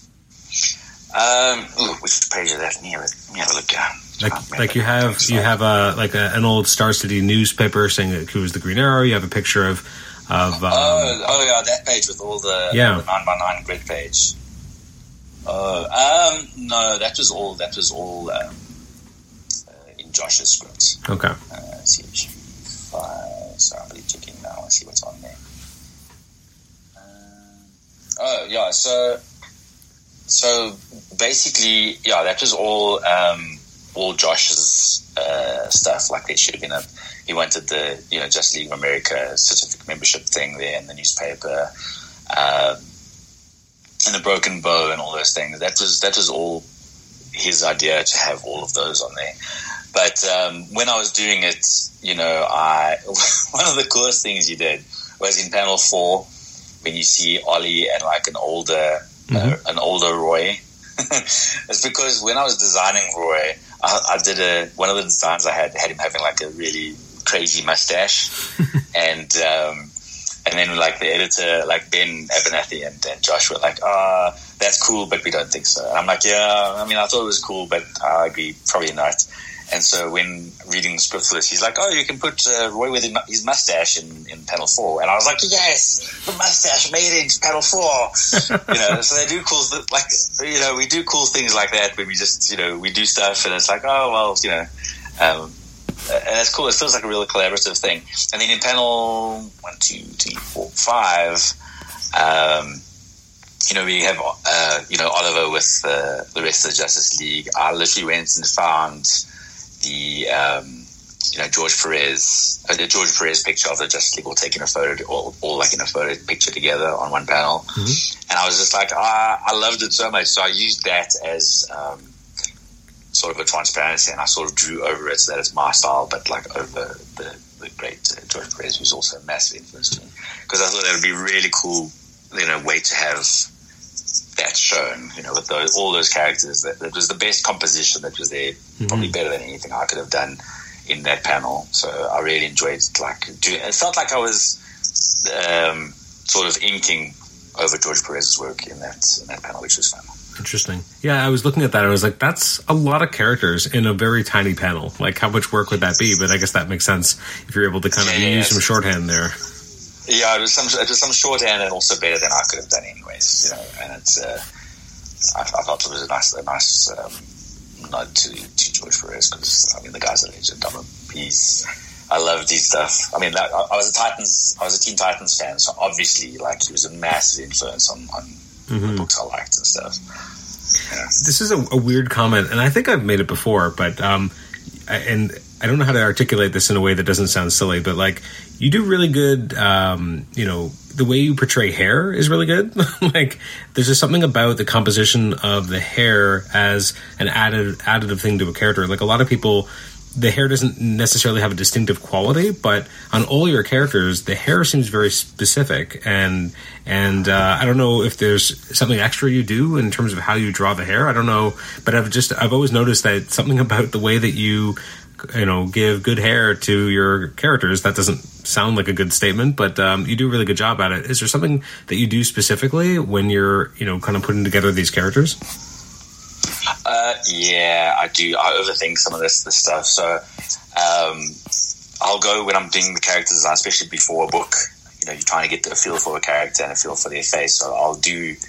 C: Um, ooh, which page is that? Let me have a, let me have a look at.
A: Like, like you have you have a like a, an old Star City newspaper saying that who was the Green Arrow. You have a picture of of um,
C: oh oh yeah, that page with all the
A: yeah
C: the nine by nine grid page. Oh um no, that was all that was all um, uh, in Josh's script.
A: Okay.
C: Uh, let's see issue five. So I'm really checking now. I see what's on there. Um, oh yeah, so so basically yeah, that was all. Um, all Josh's uh, stuff. Like there should have been a, he wanted the, you know, Justice League of America certificate membership thing there in the newspaper, um, and the broken bow and all those things. That was, that was all his idea to have all of those on there. But um, when I was doing it, you know, I, one of the coolest things he did was in panel four, when you see Ollie and like an older, mm-hmm. uh, an older Roy. It's because when I was designing Roy, I, I did a one of the designs I had had him having like a really crazy mustache, and um, and then like the editor, like Ben Abernathy and, and Josh were like, "Ah, oh, that's cool, but we don't think so." And I'm like, "Yeah, I mean, I thought it was cool, but I agree, probably not." And so when reading the script for this, he's like, "Oh, you can put uh, Roy with his mustache in, in panel four." And I was like, "Yes, the mustache made it into panel four." You know, so they do cool, like, you know, we do cool things like that when we just, you know, we do stuff and it's like, oh, well, you know, um, and it's cool. It feels like a real collaborative thing. And then in panel one, two, three, four, five, um, you know, we have, uh, you know, Oliver with uh, the rest of the Justice League. I literally went and found the, um, you know, George Perez, uh, the George Perez picture of the Justice League all taking a photo, all, all like in a photo picture together on one panel. Mm-hmm. And I was just like, ah, I loved it so much. So I used that as um, sort of a transparency, and I sort of drew over it so that it's my style, but like over the, the great uh, George Perez, who's also a massive influence to me. Because I thought that would be really cool, you know, way to have that shown, you know, with those, all those characters. That, that was the best composition that was there, mm-hmm. probably better than anything I could have done in that panel. So I really enjoyed like doing it. Felt like I was um, sort of inking over George Perez's work in that in that panel, which was fun.
A: Interesting. Yeah, I was looking at that. I was like, that's a lot of characters in a very tiny panel. Like, how much work would that be? But I guess that makes sense if you're able to kind of yeah, use some shorthand there.
C: Yeah, it was some it was some shorthand and also better than I could have done anyways. You know, and it's uh, I, I thought it was a nice a nice um, nod to, to George Perez, because I mean the guy's a legend. I'm a he's I loved his stuff. I mean, I, I was a Titans, I was a Teen Titans fan, so obviously, like, he was a massive influence on, on mm-hmm. the books I liked and stuff. Yeah.
A: This is a, a weird comment, and I think I've made it before, but um, and I don't know how to articulate this in a way that doesn't sound silly, but like, you do really good. Um, you know, the way you portray hair is really good. Like, there's just something about the composition of the hair as an added additive thing to a character. Like, a lot of people, the hair doesn't necessarily have a distinctive quality, but on all your characters, the hair seems very specific. And and uh, I don't know if there's something extra you do in terms of how you draw the hair. I don't know, but I've just I've always noticed that something about the way that you you know give good hair to your characters. That doesn't sound like a good statement, but um, you do a really good job at it. Is there something that you do specifically when you're you know kind of putting together these characters?
C: Uh, yeah, I do. I overthink some of this this stuff. So um, I'll go when I'm doing the character design, especially before a book. You know, you're trying to get a feel for a character and a feel for their face. So I'll do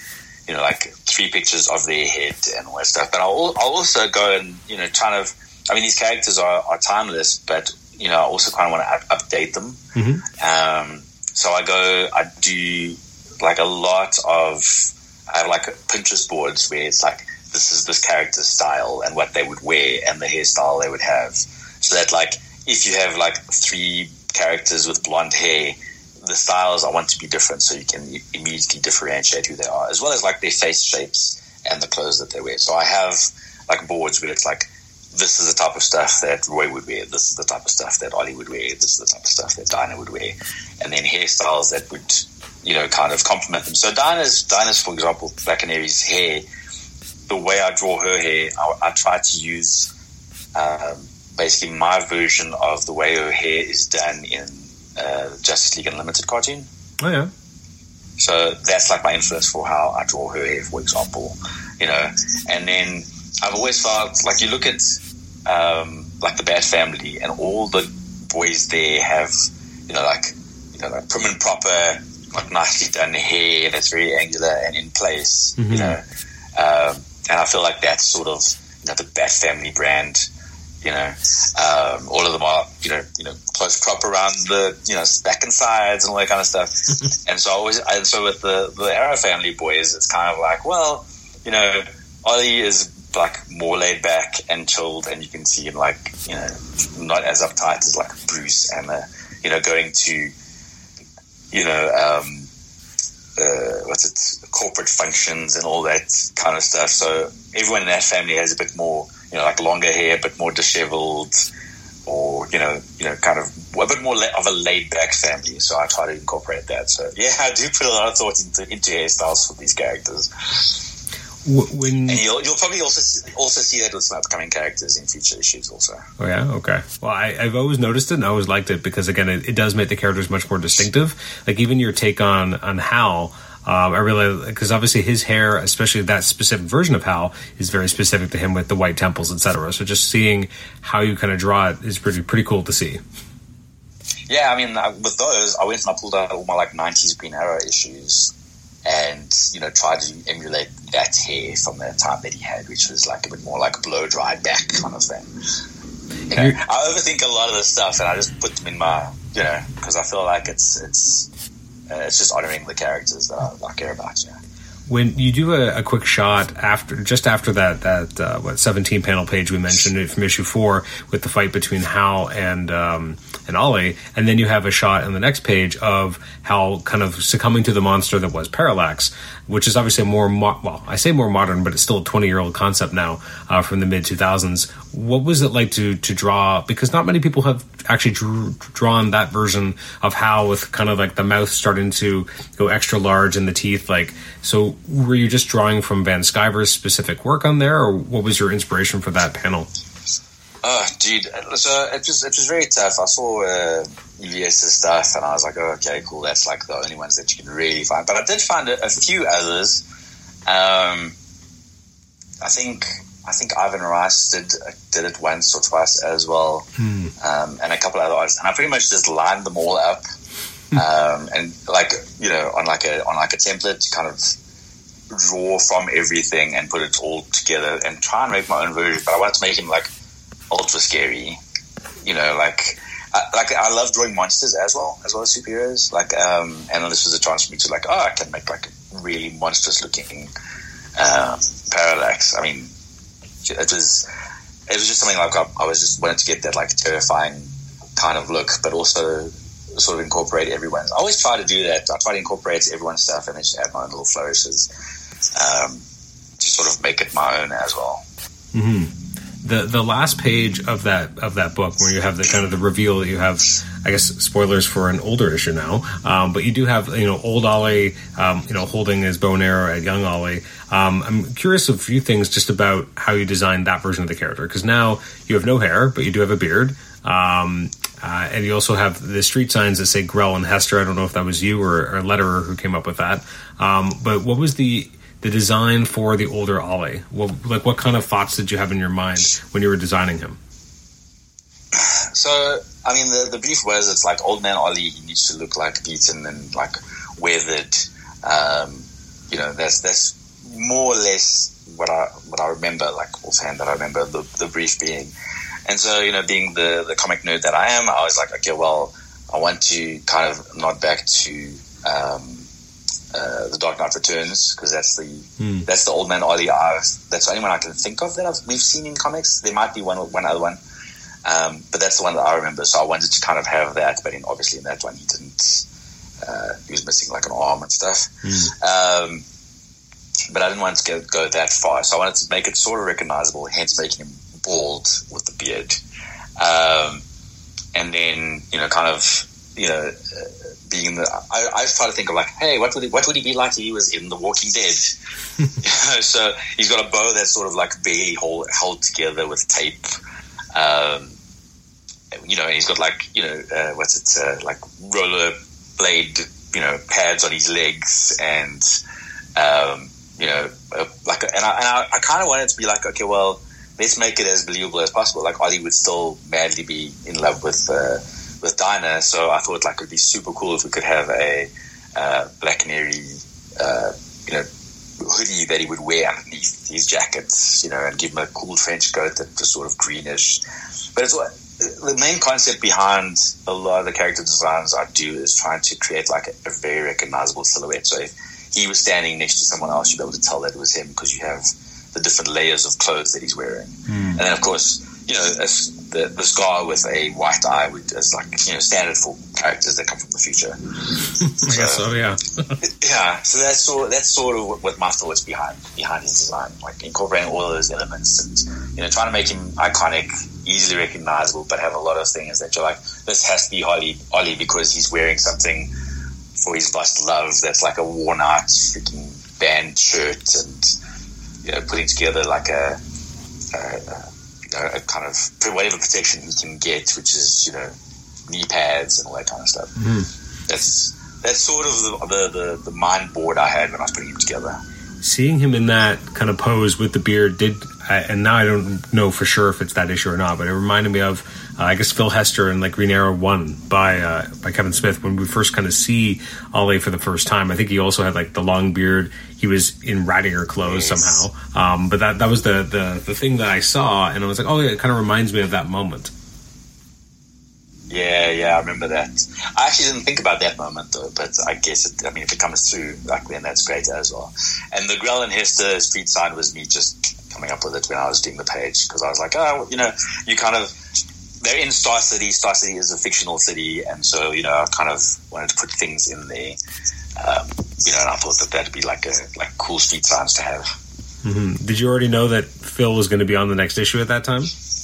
C: you know, like three pictures of their head and all that stuff. But I'll, I'll also go and, you know, kind of, I mean, these characters are, are timeless, but, you know, I also kind of want to up- update them.
A: Mm-hmm.
C: Um, so I go, I do like a lot of, I have like Pinterest boards where it's like, this is this character's style and what they would wear and the hairstyle they would have. So that like, if you have like three characters with blonde hair, the styles I want to be different so you can immediately differentiate who they are, as well as like their face shapes and the clothes that they wear. So I have like boards where it's like, this is the type of stuff that Roy would wear, this is the type of stuff that Ollie would wear, this is the type of stuff that Dinah would wear, and then hairstyles that would, you know, kind of complement them. So Dinah's, Dinah's for example, Black Canary's hair, the way I draw her hair, I, I try to use um, basically my version of the way her hair is done in uh, Justice League Unlimited cartoon.
A: Oh, yeah.
C: So that's like my influence for how I draw her hair, for example, you know. And then I've always felt like you look at um, like the Bat Family and all the boys there have, you know, like, you know, like prim and proper, like nicely done hair that's very angular and in place, mm-hmm. you know. Um, and I feel like that's sort of, you know, the Bat Family brand. You know, um, all of them are, you know, you know, close crop around the, you know, back and sides and all that kind of stuff. And so I always, and so with the, the Arrow Family boys, it's kind of like, well, you know, Ollie is like more laid back and chilled, and you can see him like, you know, not as uptight as like Bruce, and, uh, you know, going to, you know, um, uh, what's it, corporate functions and all that kind of stuff. So everyone in that family has a bit more, you know, like longer hair, but more disheveled, or, you know, you know, kind of a bit more of a laid-back family. So I try to incorporate that. So, yeah, I do put a lot of thought into, into hairstyles for these characters.
A: When
C: and you'll, you'll probably also see, also see that with some upcoming characters in future issues also.
A: Oh, yeah? Okay. Well, I, I've always noticed it, and I always liked it, because, again, it, it does make the characters much more distinctive. Like, even your take on, on Hal... Um, I really, because obviously his hair, especially that specific version of Hal, is very specific to him with the white temples, et cetera. So just seeing how you kind of draw it is pretty pretty cool to see.
C: Yeah, I mean, I, with those, I went and I pulled out all my like nineties Green Arrow issues, and you know, tried to emulate that hair from the time that he had, which was like a bit more like blow dried back kind of thing. You know, I overthink a lot of this stuff, and I just put them in my, you know, because I feel like it's it's. Uh, it's just honoring the characters that I, I care about. Yeah.
A: When you do a, a quick shot after, just after that, that uh, what seventeen panel page we mentioned from issue four with the fight between Hal and um, and Ollie, and then you have a shot on the next page of Hal kind of succumbing to the monster that was Parallax, which is obviously a more mo- well, I say more modern, but it's still a twenty year old concept now uh, from the mid two thousands. What was it like to to draw? Because not many people have actually drew, drawn that version of Hal with kind of like the mouth starting to go extra large and the teeth. Like, so were you just drawing from Van Sciver's specific work on there, or what was your inspiration for that panel?
C: Oh, dude, so it was it was very tough. I saw uh, EVS's stuff, and I was like, oh, okay, cool. That's like the only ones that you can really find. But I did find a, a few others. Um, I think. I think Ivan Rice did did it once or twice as well, hmm. um, and a couple other artists. And I pretty much just lined them all up, um, and like you know, on like a on like a template, kind of draw from everything and put it all together and try and make my own version. But I wanted to make him like ultra scary, you know, like I, like I love drawing monsters as well as well as superheroes. Like, um, and this was a chance for me to like, oh, I can make like a really monstrous looking um, Parallax. I mean. It was, it was just something like I, I was just wanted to get that like terrifying kind of look, but also sort of incorporate everyone's. I always try to do that. I try to incorporate everyone's stuff and then just add my own little flourishes um, to sort of make it my own as well.
A: Mm-hmm. The the last page of that of that book, where you have the kind of the reveal, you have, I guess, spoilers for an older issue now, um, but you do have, you know, old Ollie, um, you know, holding his bow and arrow at young Ollie. Um, I'm curious of a few things just about how you designed that version of the character, because now you have no hair, but you do have a beard, um, uh, and you also have the street signs that say Grell and Hester. I don't know if that was you or, or a letterer who came up with that, um, but what was the the design for the older Ollie? What, like, what kind of thoughts did you have in your mind when you were designing him?
C: So, I mean, the, the brief was, it's like old man Ollie, he needs to look like beaten and like weathered. Um, you know, that's that's more or less what I what I remember, like offhand that I remember the, the brief being. And so, you know, being the, the comic nerd that I am, I was like, okay, well, I want to kind of nod back to um, uh, The Dark Knight Returns, because that's the mm. that's the Old Man Ollie I've, that's the only one I can think of that I've, we've seen in comics. There might be one one other one, um, but that's the one that I remember. So I wanted to kind of have that, but in, obviously in that one he didn't, uh, he was missing like an arm and stuff. Mm. Um, but I didn't want to go, go that far, so I wanted to make it sort of recognizable, hence making him bald with the beard. Um, and then, you know, kind of, you know, uh, being the, I, I try to think of like, hey, what would he, what would he be like if he was in The Walking Dead? You know, so he's got a bow that's sort of like barely hold, held together with tape. Um, you know, and he's got like, you know, uh, what's it, uh, like roller blade, you know, pads on his legs, and, um, you know, uh, like, and I, and I, I kind of wanted to be like, okay, well, let's make it as believable as possible. Like Ollie would still madly be in love with uh, with Dinah, so I thought like it would be super cool if we could have a uh, Black Canary, uh, you know, hoodie that he would wear underneath his jackets, you know, and give him a cool trench coat that was sort of greenish. But it's what the main concept behind a lot of the character designs I do is trying to create like a, a very recognizable silhouette. So if he was standing next to someone else, you'd be able to tell that it was him because you have the different layers of clothes that he's wearing. Mm. And then, of course, you know, as the, the scar with a white eye would, is like, you know, standard for characters that come from the future.
A: I guess so, yeah.
C: yeah, so that's sort, that's sort of what my thoughts behind behind his design, like incorporating all those elements and, you know, trying to make him iconic, easily recognizable, but have a lot of things that you're like, this has to be Ollie, Ollie because he's wearing something for his lost love that's like a worn out freaking band shirt, and you know, putting together like a, a, a, a kind of whatever protection he can get, which is, you know, knee pads and all that kind of stuff. Mm. That's that's sort of the, the, the, the mind board I had when I was putting him together.
A: Seeing him in that kind of pose with the beard did, and now I don't know for sure if it's that issue or not, but it reminded me of, uh, I guess, Phil Hester and like Green Arrow one by uh, by Kevin Smith, when we first kind of see Ollie for the first time. I think he also had like the long beard. He was in Radier clothes yes. somehow. Um, but that, that was the, the, the thing that I saw, and I was like, oh, yeah, it kind of reminds me of that moment.
C: Yeah, yeah, I remember that. I actually didn't think about that moment, though, but I guess, it, I mean, if it comes through, like, then that's great as well. And the Grell and Hester street sign was me just coming up with it when I was doing the page, because I was like, oh, you know, you kind of, they're in Star City. Star City is a fictional city, and so, you know, I kind of wanted to put things in there, um, you know, and I thought that that'd be like a like cool street signs to have.
A: Mm-hmm. Did you already know that Phil was going to be on the next issue at that time?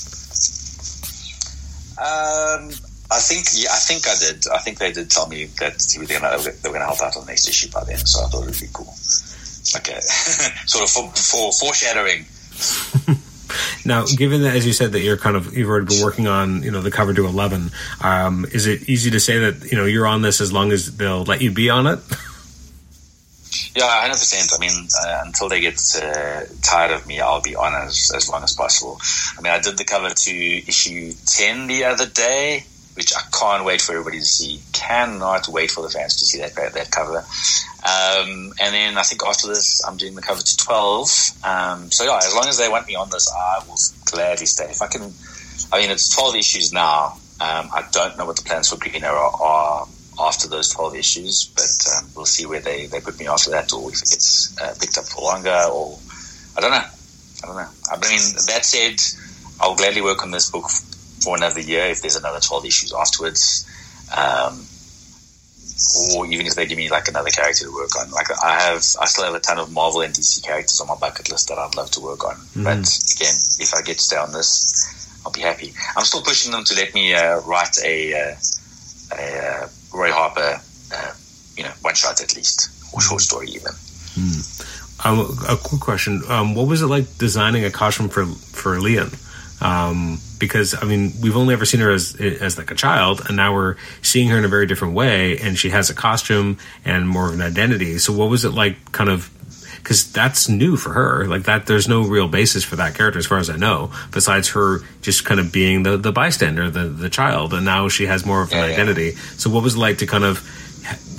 C: Um... I think, yeah, I think I did. I think they did tell me that they were going to help out on the next issue by then, so I thought it would be cool. Okay, sort of for, for foreshadowing.
A: Now, given that, as you said, that you're kind of you've already been working on, you know, the cover to eleven, um, is it easy to say that, you know, you're on this as long as they'll let you be on it?
C: Yeah, one hundred percent. I mean, uh, until they get uh, tired of me, I'll be on as as long as possible. I mean, I did the cover to issue ten the other day, which I can't wait for everybody to see. Cannot wait for the fans to see that that cover. Um, and then I think after this, I'm doing the cover to twelve. Um, so yeah, as long as they want me on this, I will gladly stay. If I can, I mean, it's twelve issues now. Um, I don't know what the plans for Green Arrow are after those twelve issues, but um, we'll see where they, they put me after that, or if it gets uh, picked up for longer, or I don't know. I don't know. I mean, that said, I'll gladly work on this book for another year if there's another twelve issues afterwards, um, or even if they give me like another character to work on. Like I have, I still have a ton of Marvel and D C characters on my bucket list that I'd love to work on. Mm. But again, if I get to stay on this, I'll be happy. I'm still pushing them to let me uh, write a, uh, a uh, Roy Harper, uh, you know, one shot at least, or short story even.
A: Mm. Um, a quick question: um, what was it like designing a costume for for Lian? Um, because I mean, we've only ever seen her as as like a child, and now we're seeing her in a very different way, and she has a costume and more of an identity. So, what was it like, kind of? Because that's new for her. Like that, there's no real basis for that character, as far as I know, besides her just kind of being the the bystander, the the child, and now she has more of an yeah, identity. Yeah. So, what was it like to kind of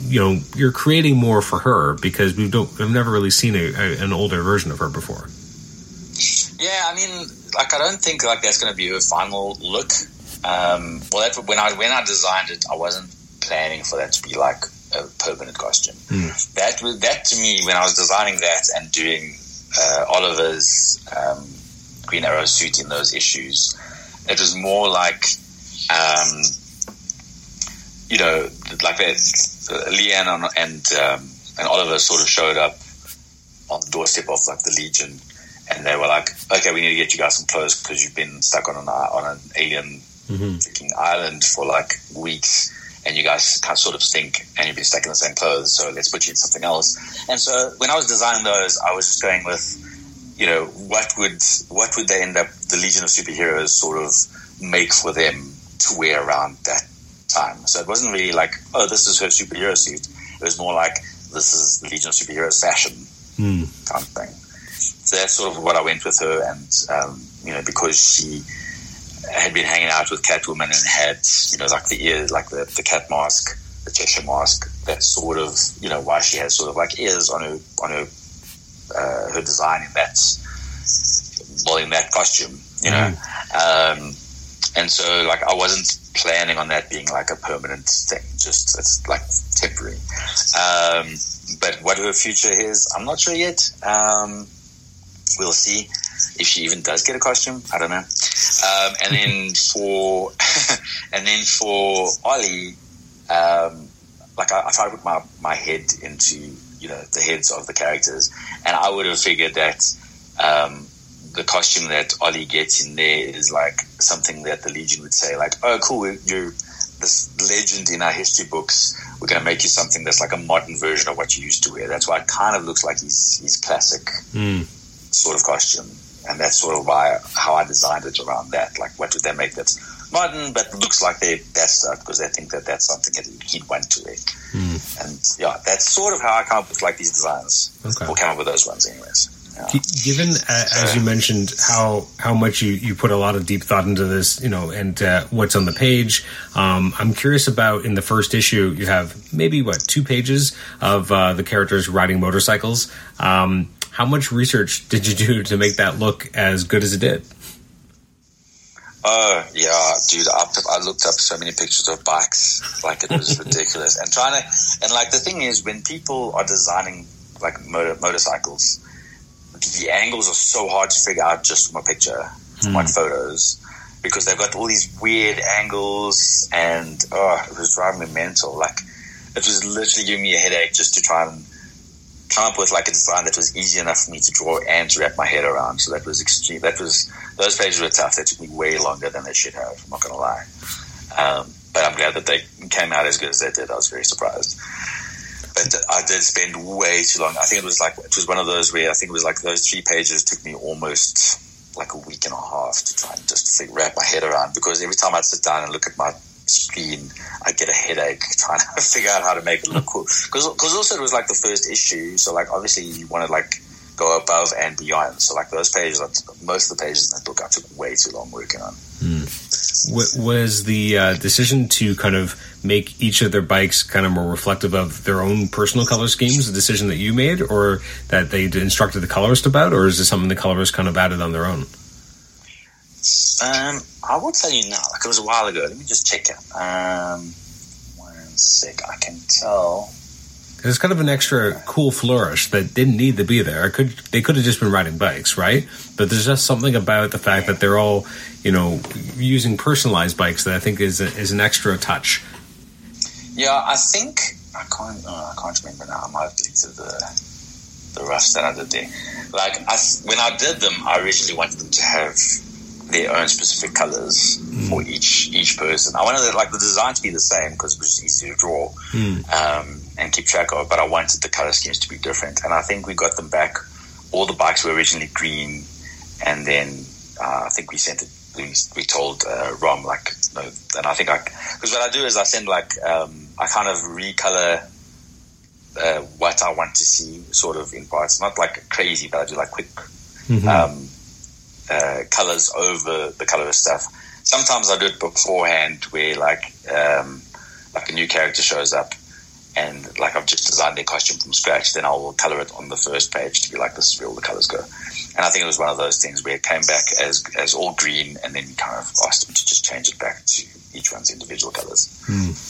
A: you know, you're creating more for her because we don't, I've never really seen a, a, an older version of her before.
C: Yeah, I mean, like, I don't think like that's going to be her final look. Um, well, that, when I when I designed it, I wasn't planning for that to be like a permanent costume. Mm. That was that to me when I was designing that and doing uh, Oliver's um, Green Arrow suit in those issues. It was more like, um, you know, like that. Uh, Leanne and and, um, and Oliver sort of showed up on the doorstep of like the Legion, and they were like, "Okay, we need to get you guys some clothes because you've been stuck on an on an alien mm-hmm. freaking island for like weeks." And you guys kind of sort of stink, and you've been stuck in the same clothes, so let's put you in something else. And so when I was designing those, I was just going with, you know, what would what would they end up, the Legion of Superheroes sort of make for them to wear around that time. So it wasn't really like, oh, this is her superhero suit. It was more like, this is the Legion of Superheroes fashion mm. kind of thing. So that's sort of what I went with her, and, um, you know, because she had been hanging out with Catwoman and had, you know, like the ears, like the, the cat mask, the Cheshire mask. That's sort of, you know, why she has sort of like ears on her on her uh, her design in that, well, in that costume, you know. Mm. Um, and so, like, I wasn't planning on that being like a permanent thing. Just it's like temporary. Um, but what her future is, I'm not sure yet. Um, we'll see. If she even does get a costume, I don't know. Um, and then for and then for Ollie, um, like I, I try to put my, my head into, you know, the heads of the characters, and I would have figured that um, the costume that Ollie gets in there is like something that the Legion would say, like, "Oh, cool, you're this legend in our history books. We're going to make you something that's like a modern version of what you used to wear." That's why it kind of looks like his his classic mm. sort of costume. And that's sort of why how I designed it around that. Like, what would they make that's modern but looks like they that's stuff, because they think that that's something that he'd want to wear. Mm. And yeah, that's sort of how I come up with like these designs, okay. or come up with those ones, anyways. Yeah.
A: Given, uh, as you mentioned, how how much you, you put a lot of deep thought into this, you know, and uh, what's on the page, um, I'm curious about in the first issue, you have maybe what two pages of uh, the characters riding motorcycles. Um, How much research did you do to make that look as good as it did?
C: Oh, yeah, dude, I, I looked up so many pictures of bikes. Like, it was ridiculous. And trying to, and like, the thing is, when people are designing, like, motor, motorcycles, the angles are so hard to figure out just from a picture, from mm. one photos, because they've got all these weird angles, and, oh, it was driving me mental. Like, it was literally giving me a headache just to try and come up with like a design that was easy enough for me to draw and to wrap my head around. So that was extreme. That was, those pages were tough. They took me way longer than they should have. I'm not going to lie. Um, but I'm glad that they came out as good as they did. I was very surprised. But I did spend way too long. I think it was like, it was one of those where I think it was like those three pages took me almost like a week and a half to try and just figure, wrap my head around, because every time I'd sit down and look at my screen, I get a headache trying to figure out how to make it look cool. Because also it was like the first issue, so like obviously you want to like go above and beyond. So like those pages, most of the pages in that book I took way too long working on.
A: Mm. Was the uh, decision to kind of make each of their bikes kind of more reflective of their own personal color schemes a decision that you made, or that they instructed the colorist about, or is this something the colorist kind of added on their own?
C: Um, I will tell you now. Like, it was a while ago. Let me just check it. Um, one sec. I can tell.
A: It's kind of an extra cool flourish that didn't need to be there. I could they could have just been riding bikes, right? But there's just something about the fact that they're all, you know, using personalized bikes that I think is a, is an extra touch.
C: Yeah, I think I can't. Oh, I can't remember now. I might have deleted the the roughs that I did there. Like, I, when I did them, I originally wanted them to have their own specific colors mm. for each each person. I wanted it, like the design to be the same because it was just easy to draw mm. um, and keep track of, but I wanted the color schemes to be different. And I think we got them back. All the bikes were originally green, and then uh, I think we sent it, we, we told uh, Rom, like, no, and I think I, because what I do is I send like, um, I kind of recolor uh, what I want to see sort of in parts, not like crazy, but I do like quick, mm-hmm. um, Uh, colors over the color of stuff. Sometimes I do it beforehand, where like um, like a new character shows up, and like I've just designed their costume from scratch, then I will color it on the first page to be like, this is where all the colors go. And I think it was one of those things where it came back as as all green, and then we kind of asked them to just change it back to each one's individual colors.
A: Mm.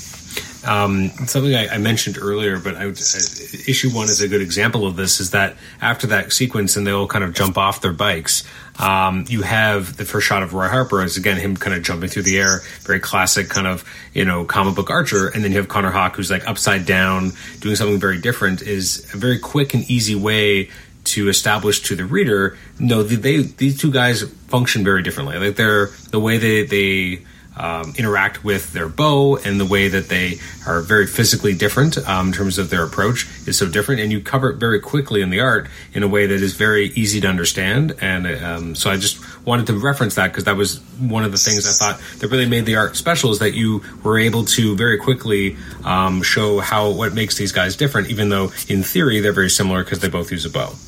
A: Um, something I, I mentioned earlier, but I would, uh, issue one is a good example of this, is that after that sequence and they all kind of jump off their bikes, um, you have the first shot of Roy Harper as, again, him kind of jumping through the air, very classic kind of, you know, comic book Archer. And then you have Connor Hawke, who's like upside down, doing something very different, is a very quick and easy way to establish to the reader, no, they, these two guys function very differently. Like they're, the way they, they, Um, interact with their bow and the way that they are very physically different um, in terms of their approach is so different, and you cover it very quickly in the art in a way that is very easy to understand. And um, so I just wanted to reference that because that was one of the things I thought that really made the art special, is that you were able to very quickly um, show how what makes these guys different, even though in theory they're very similar because they both use a bow.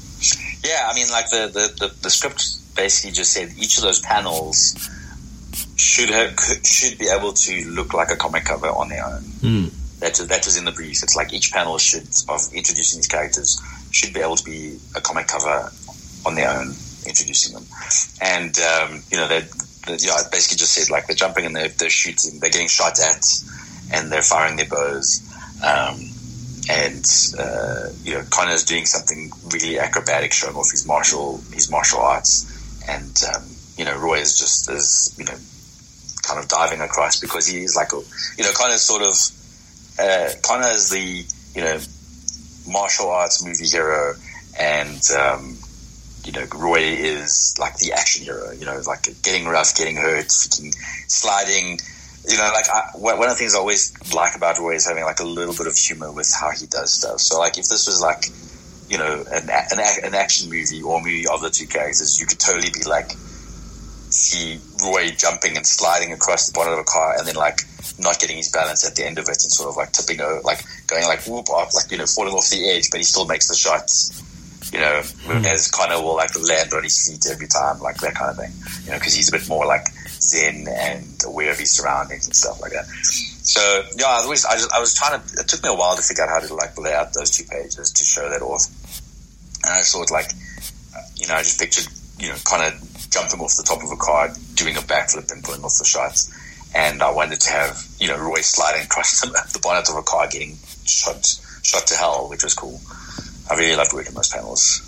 C: Yeah, I mean, like the, the, the, the script basically just said each of those panels should have should be able to look like a comic cover on their own. Mm. That that was in the brief. It's like each panel should of introducing these characters should be able to be a comic cover on their own, introducing them. And um, you know, they yeah, it basically just said like they're jumping and they're, they're shooting, they're getting shot at, and they're firing their bows. Um, and uh, you know, Connor's doing something really acrobatic, showing off his martial his martial arts, and um, you know, Roy is just as you know. kind of diving across because he is like, a, you know, Connor's sort of, uh, Connor is the, you know, martial arts movie hero, and, um, you know, Roy is like the action hero, you know, like getting rough, getting hurt, freaking sliding, you know, like I, one of the things I always like about Roy is having like a little bit of humor with how he does stuff. So like if this was like, you know, an, an, an action movie or a movie of the two characters, you could totally be like, see Roy jumping and sliding across the bonnet of a car and then like not getting his balance at the end of it and sort of like tipping over, like going like whoop off, like, you know, falling off the edge, but he still makes the shots, you know, mm. as Connor will like land on his feet every time, like that kind of thing, you know, because he's a bit more like zen and aware of his surroundings and stuff like that. So yeah, I was, I, just, I was trying to, it took me a while to figure out how to like lay out those two pages to show that off. And I just thought like, you know, I just pictured, you know, Connor jumping off the top of a car, doing a backflip and pulling off the shots. And I wanted to have, you know, Roy sliding across the, the bonnet of a car getting shot shot to hell, which was cool. I really loved working those panels.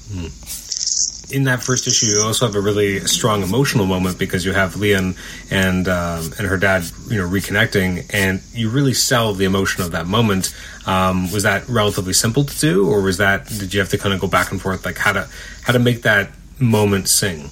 A: Mm. In that first issue, you also have a really strong emotional moment because you have Lian and um, and her dad, you know, reconnecting, and you really sell the emotion of that moment. Um, was that relatively simple to do, or was that, did you have to kind of go back and forth, like how to how to make that moment sing?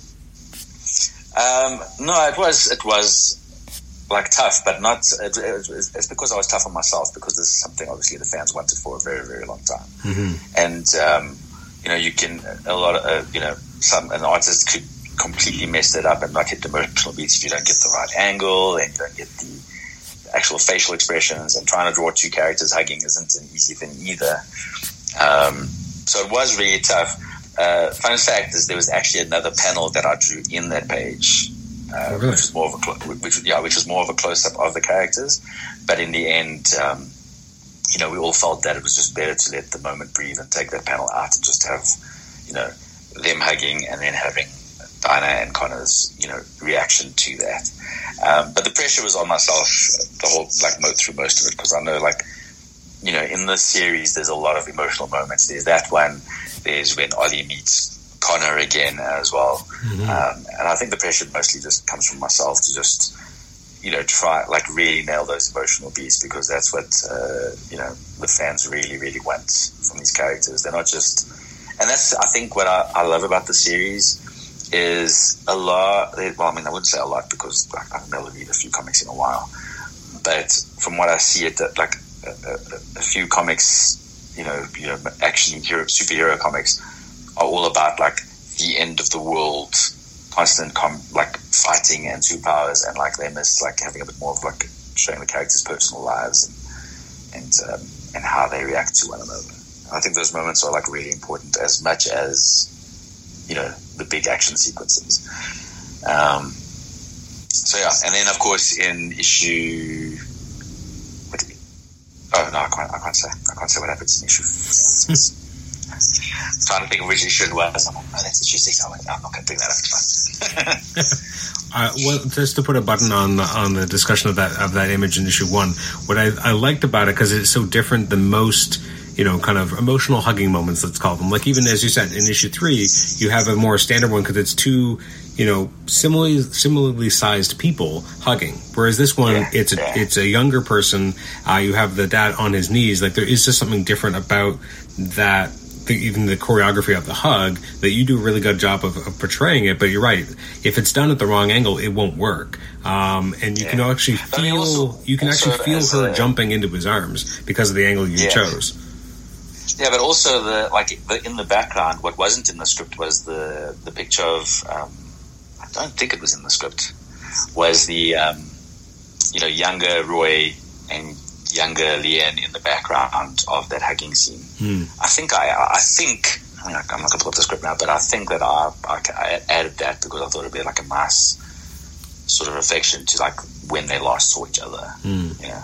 C: Um, no, it was it was like tough, but not. It, it, it's because I was tough on myself, because this is something obviously the fans wanted for a very very long time. Mm-hmm. And um, you know, you can a lot of uh, you know, some an artist could completely mess it up and not hit the emotional beats if you don't get the right angle and you don't get the actual facial expressions. And trying to draw two characters hugging isn't an easy thing either. Um, so it was really tough. Uh, fun fact is there was actually another panel that I drew in that page, uh, oh, really? which was more of a clo- which yeah, which was more of a close up of the characters. But in the end, um, you know, we all felt that it was just better to let the moment breathe and take that panel out and just have, you know, them hugging and then having Dinah and Connor's, you know, reaction to that. Um, but the pressure was on myself the whole like mo- through most of it, because I know, like, you know, in this series there's a lot of emotional moments. There's that one. There's when Ollie meets Connor again as well. Mm-hmm. Um, and I think the pressure mostly just comes from myself to just, you know, try, like, really nail those emotional beats, because that's what, uh, you know, the fans really, really want from these characters. They're not just, and that's, I think, what I, I love about the series is a lot, well, I mean, I wouldn't say a lot because like, I've never read a few comics in a while, but from what I see, it, like, a, a, a few comics, you know, you know, action hero, superhero comics are all about like the end of the world, constant com- like fighting and superpowers, and like they miss like having a bit more of like showing the characters' personal lives and and, um, and how they react to one another. And I think those moments are like really important as much as, you know, the big action sequences. Um, so yeah, and then of course in issue. Oh no, I can't. I can't say. I can't say what happens in issue. I'm trying to think of which issue it was. I'm like, oh, that's issue six. I'm, like, no, I'm not going to bring that up.
A: uh, well, just to put a button on the, on the discussion of that of that image in issue one, what I, I liked about it, because it's so different than most, you know, kind of emotional hugging moments, let's call them. Like, even as you said, in issue three, you have a more standard one because it's two, you know, similarly similarly sized people hugging. Whereas this one, yeah, it's a, yeah. it's a younger person. Uh, you have the dad on his knees. Like, there is just something different about that. The, even the choreography of the hug, that you do a really good job of, of portraying it. But you're right. If it's done at the wrong angle, it won't work. Um, and you yeah. can actually feel, I mean, also, you can actually feel her a, jumping into his arms because of the angle you yeah. chose.
C: Yeah, but also the like the, in the background, what wasn't in the script was the the picture of. Um, I don't think it was in the script. Was the um, you know younger Roy and younger Leanne in the background of that hugging scene?
A: Hmm.
C: I think I I think I mean, I'm not going to pull up the script now, but I think that I, I I added that because I thought it'd be like a nice sort of reflection to like when they last saw each other.
A: Hmm.
C: Yeah,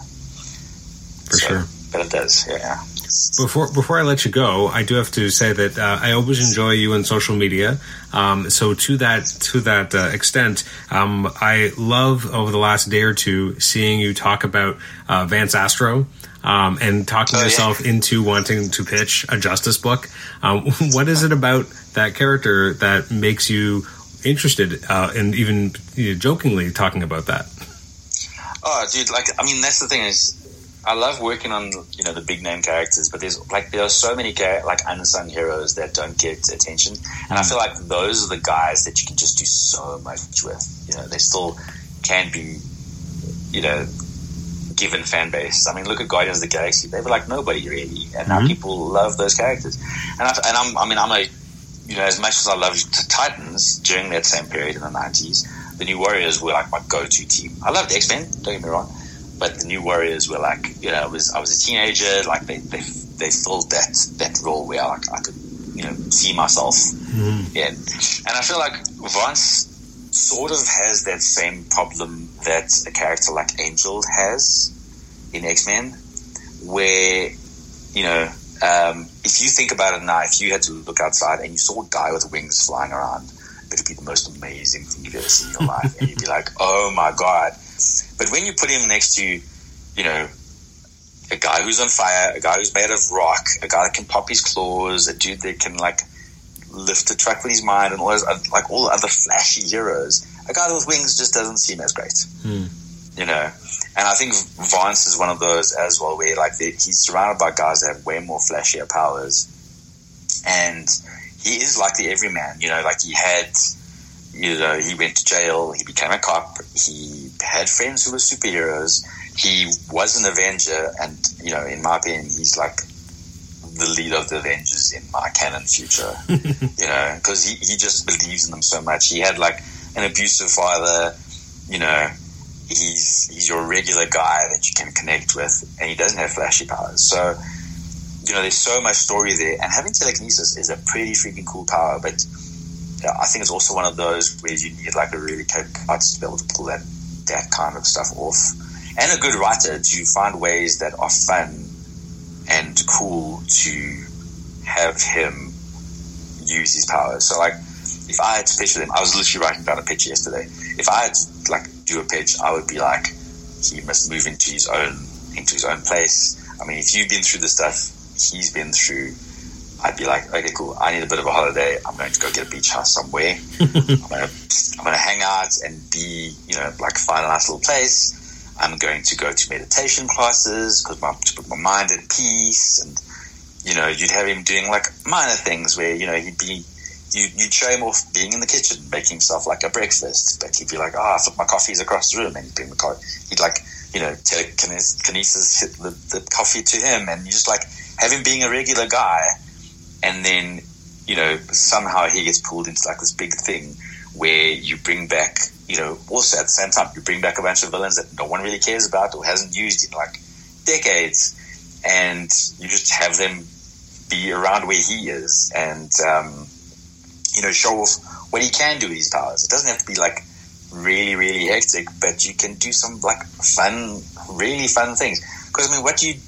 A: for
C: so,
A: sure.
C: But it does, yeah.
A: Before before I let you go, I do have to say that uh, I always enjoy you on social media. Um, so to that to that uh, extent, um, I love over the last day or two seeing you talk about uh, Vance Astro um, and talking oh, yourself yeah. into wanting to pitch a Justice book. Um, what is it about that character that makes you interested uh, in even you know, jokingly talking about that?
C: Oh, dude! Like, I mean, that's the thing is. I love working on, you know, the big name characters, but there's like there are so many like unsung heroes that don't get attention, and I feel like those are the guys that you can just do so much with. You know, they still can be, you know, given fan base. I mean, look at Guardians of the Galaxy; they were like nobody really, and now mm-hmm. people love those characters. And I, and I'm, I mean, I'm a, you know, as much as I loved Titans during that same period in the nineties, the New Warriors were like my go-to team. I loved X-Men. Don't get me wrong. But the New Warriors were like, you know, I was I was a teenager. Like they they, they filled that, that role where like I could, you know, see myself
A: mm-hmm.
C: in. And I feel like Vance sort of has that same problem that a character like Angel has in X-Men, where, you know, um, if you think about it now, if you had to look outside and you saw a guy with wings flying around, it would be the most amazing thing you've ever seen in your life, and you'd be like, oh my god. But when you put him next to, you know, a guy who's on fire, a guy who's made of rock, a guy that can pop his claws, a dude that can like lift a truck with his mind, and all those like all the other flashy heroes, a guy with wings just doesn't seem as great,
A: hmm.
C: you know. And I think Vance is one of those as well, where like he's surrounded by guys that have way more flashier powers, and he is like the everyman, you know. Like he had. You know, he went to jail, he became a cop, he had friends who were superheroes, he was an Avenger, and, you know, in my opinion, he's like the leader of the Avengers in my canon future, you know, because he, he just believes in them so much. He had like an abusive father, you know, he's, he's your regular guy that you can connect with, and he doesn't have flashy powers. So, you know, there's so much story there, and having telekinesis is a pretty freaking cool power, but I think it's also one of those where you need like a really capable artist to be able to pull that, that kind of stuff off, and a good writer to find ways that are fun and cool to have him use his powers. So like, if I had to pitch him, I was literally writing down a pitch yesterday. If I had to like do a pitch, I would be like, he must move into his own into his own place. I mean, if you've been through the stuff he's been through, I'd be like, okay, cool. I need a bit of a holiday. I'm going to go get a beach house somewhere. I'm going to, I'm going to hang out and be, you know, like find a nice little place. I'm going to go to meditation classes because my, to put my mind at peace. And, you know, you'd have him doing like minor things where, you know, he'd be, you, you'd show him off being in the kitchen, making himself like a breakfast. But he'd be like, oh, I thought my coffee's across the room. And he'd bring the coffee. He'd like, you know, telekinesis hit the, the coffee to him. And you just like have him being a regular guy. And then, you know, somehow he gets pulled into like this big thing where you bring back, you know, also at the same time, you bring back a bunch of villains that no one really cares about or hasn't used in like decades. And you just have them be around where he is and, um, you know, show off what he can do with his powers. It doesn't have to be like really, really hectic, but you can do some like fun, really fun things. Because I mean, what do you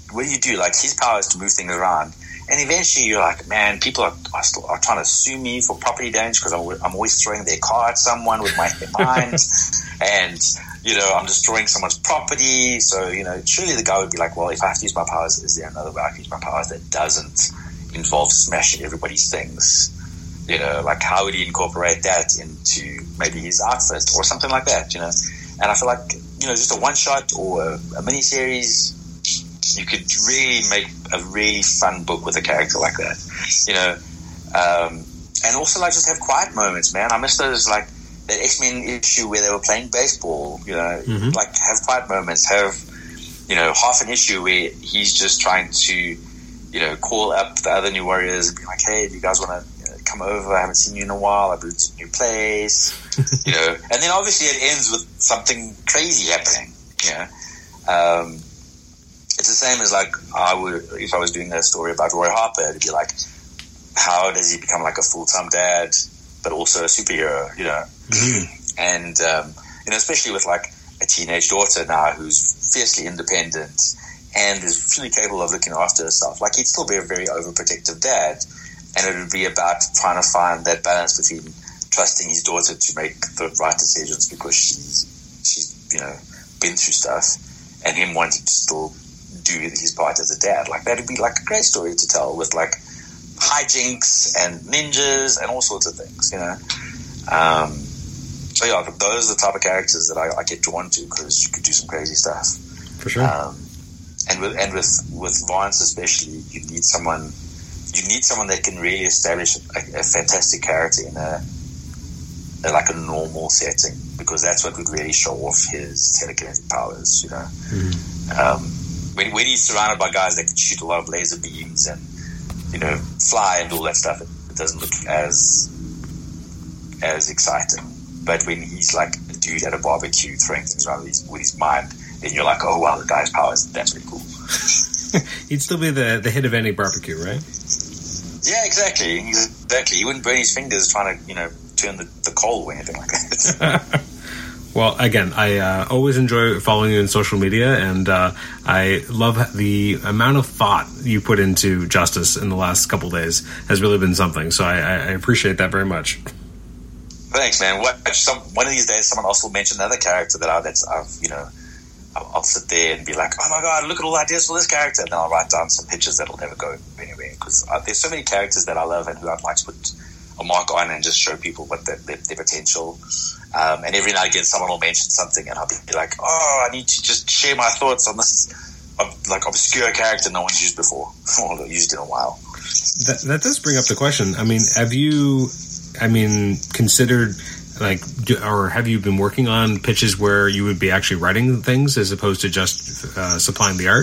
C: what do you do? Like, his power is to move things around. And eventually you're like, man, people are, are, still, are trying to sue me for property damage because I'm, I'm always throwing their car at someone with my mind. And, you know, I'm destroying someone's property. So, you know, surely the guy would be like, well, if I have to use my powers, is there another way I can use my powers that doesn't involve smashing everybody's things? You know, like, how would he incorporate that into maybe his outfit or something like that, you know? And I feel like, you know, just a one-shot or a, a mini-series, you could really make a really fun book with a character like that, you know. Um, and also, like, just have quiet moments, man. I miss those, like, that X-Men issue where they were playing baseball, you know. Mm-hmm. Like, have quiet moments. Have, you know, half an issue where he's just trying to, you know, call up the other New Warriors and be like, hey, do you guys want to you know, come over? I haven't seen you in a while. I moved to a new place, you know. And then obviously it ends with something crazy happening, you know. Um, It's the same as, like, I would, if I was doing a story about Roy Harper, it'd be like, how does he become like a full-time dad, but also a superhero, you know? Mm-hmm. And, um, you know, especially with like a teenage daughter now who's fiercely independent and is fully capable of looking after herself. Like, he'd still be a very overprotective dad, and it would be about trying to find that balance between trusting his daughter to make the right decisions because she's, she's, you know, been through stuff, and him wanting to still do his part as a dad. Like, that'd be like a great story to tell with like hijinks and ninjas and all sorts of things, you know. Um, so yeah, those are the type of characters that I, I get drawn to because you could do some crazy stuff.
A: For sure. Um,
C: and with and with with Vance especially, you need someone you need someone that can really establish a, a fantastic character in a, a like a normal setting, because that's what would really show off his telekinetic powers, you know. Mm-hmm. Um, When, when he's surrounded by guys that can shoot a lot of laser beams and, you know, fly and all that stuff, it, it doesn't look as as exciting. But when he's like a dude at a barbecue throwing things around with his, with his mind, then you're like, oh, wow, the guy's powers, that's really cool.
A: He'd still be the, the hit of any barbecue, right?
C: Yeah, exactly. Exactly. He wouldn't burn his fingers trying to, you know, turn the, the coal or anything like that.
A: Well, again, I uh, always enjoy following you on social media, and uh, I love the amount of thought you put into Justice in the last couple of days has really been something. So I, I appreciate that very much.
C: Thanks, man. What, some, one of these days, someone else will mention another character that I, that's I've, you know, I'll, I'll sit there and be like, oh my god, look at all the ideas for this character, and then I'll write down some pictures that'll never go anywhere, because uh, there's so many characters that I love and who I'd like to put a mark on and just show people what their, their, their potential. Um, and every now and again, someone will mention something, and I'll be like, "Oh, I need to just share my thoughts on this, uh, like obscure character no one's used before, or used in a while."
A: That, that does bring up the question. I mean, have you, I mean, considered like, or have you been working on pitches where you would be actually writing things as opposed to just uh, supplying the art?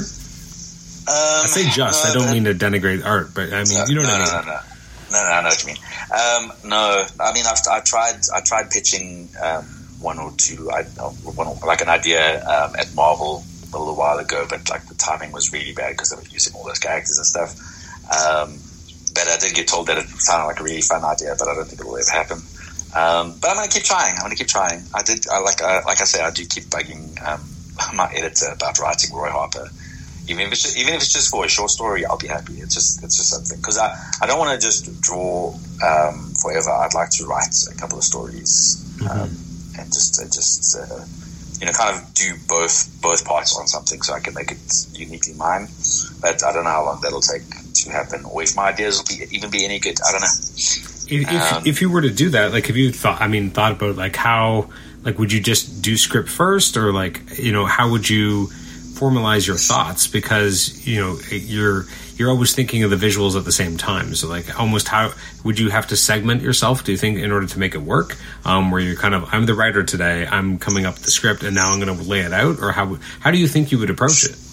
C: Um,
A: I say just. No, I don't mean to denigrate art, but I mean,
C: no,
A: you know what
C: no,
A: I mean.
C: No, no, no. No, no, I know what you mean. Um, no, I mean, I've, I've tried, I tried pitching um, one or two, I, one, like an idea um, at Marvel a little while ago, but like the timing was really bad because they were using all those characters and stuff. Um, but I did get told that it sounded like a really fun idea, but I don't think it will ever happen. Um, but I'm going to keep trying. I'm going to keep trying. I did, I, like, I, like I say, I do keep bugging um, my editor about writing Roy Harper. Even if it's just, even if it's just for a short story, I'll be happy. It's just it's just something, because I, I don't want to just draw um, forever. I'd like to write a couple of stories um, mm-hmm. and just uh, just uh, you know kind of do both both parts on something so I can make it uniquely mine. But I don't know how long that'll take to happen, or if my ideas will be, even be any good. I don't know.
A: If, um, if if you were to do that, like, have you thought? I mean, thought about like how, like, would you just do script first, or like, you know, how would you formalize your thoughts, because you know you're you're always thinking of the visuals at the same time, so like almost how would you have to segment yourself, do you think, in order to make it work, um, where you're kind of, I'm the writer today, I'm coming up with the script and now I'm going to lay it out, or how how do you think you would approach it?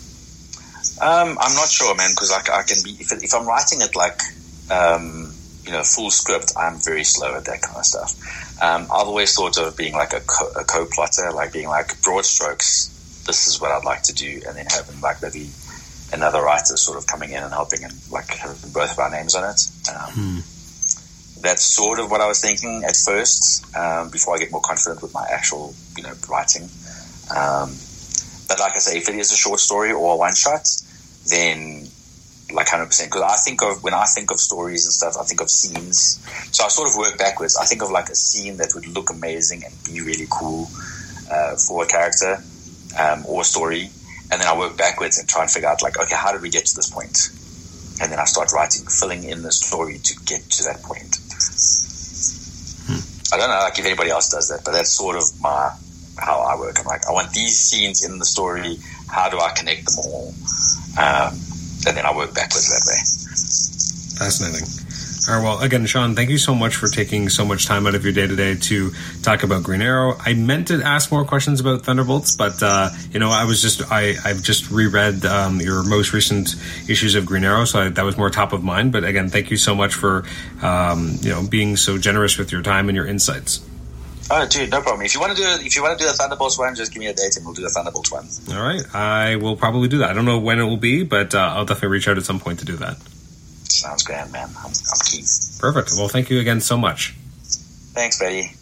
C: Um, I'm not sure, man, because like I can be, if, it, if I'm writing it like um, you know full script, I'm very slow at that kind of stuff. um, I've always thought of being like a, co- a co-plotter, like being like broad strokes, this is what I'd like to do, and then having like maybe another writer sort of coming in and helping, and like having both of our names on it. Um, hmm. That's sort of what I was thinking at first, um, before I get more confident with my actual, you know, writing. Um, but like I say, if it is a short story or a one shot, then like one hundred percent. Because I think of, when I think of stories and stuff, I think of scenes. So I sort of work backwards. I think of like a scene that would look amazing and be really cool uh, for a character um, or a story. And then I work backwards and try and figure out like, okay, how did we get to this point? And then I start writing, filling in the story to get to that point. Hmm. I don't know like if anybody else does that, but that's sort of my how I work. I'm like, I want these scenes in the story. How do I connect them all? Um, and then I work backwards that way.
A: Fascinating. All right, well, again, Sean, thank you so much for taking so much time out of your day today to talk about Green Arrow. I meant to ask more questions about Thunderbolts, but, uh, you know, I was just, I, I've just reread um, your most recent issues of Green Arrow, so I, that was more top of mind. But again, thank you so much for, um, you know, being so generous with your time and your insights.
C: Oh, dude, no problem. If you want to do if you want to do the Thunderbolts one, just give me a date and we'll do the Thunderbolts one.
A: All right, I will probably do that. I don't know when it will be, but uh, I'll definitely reach out at some point to do that.
C: Sounds grand, man. I'm, I'm keen.
A: Perfect. Well, thank you again so much.
C: Thanks, buddy.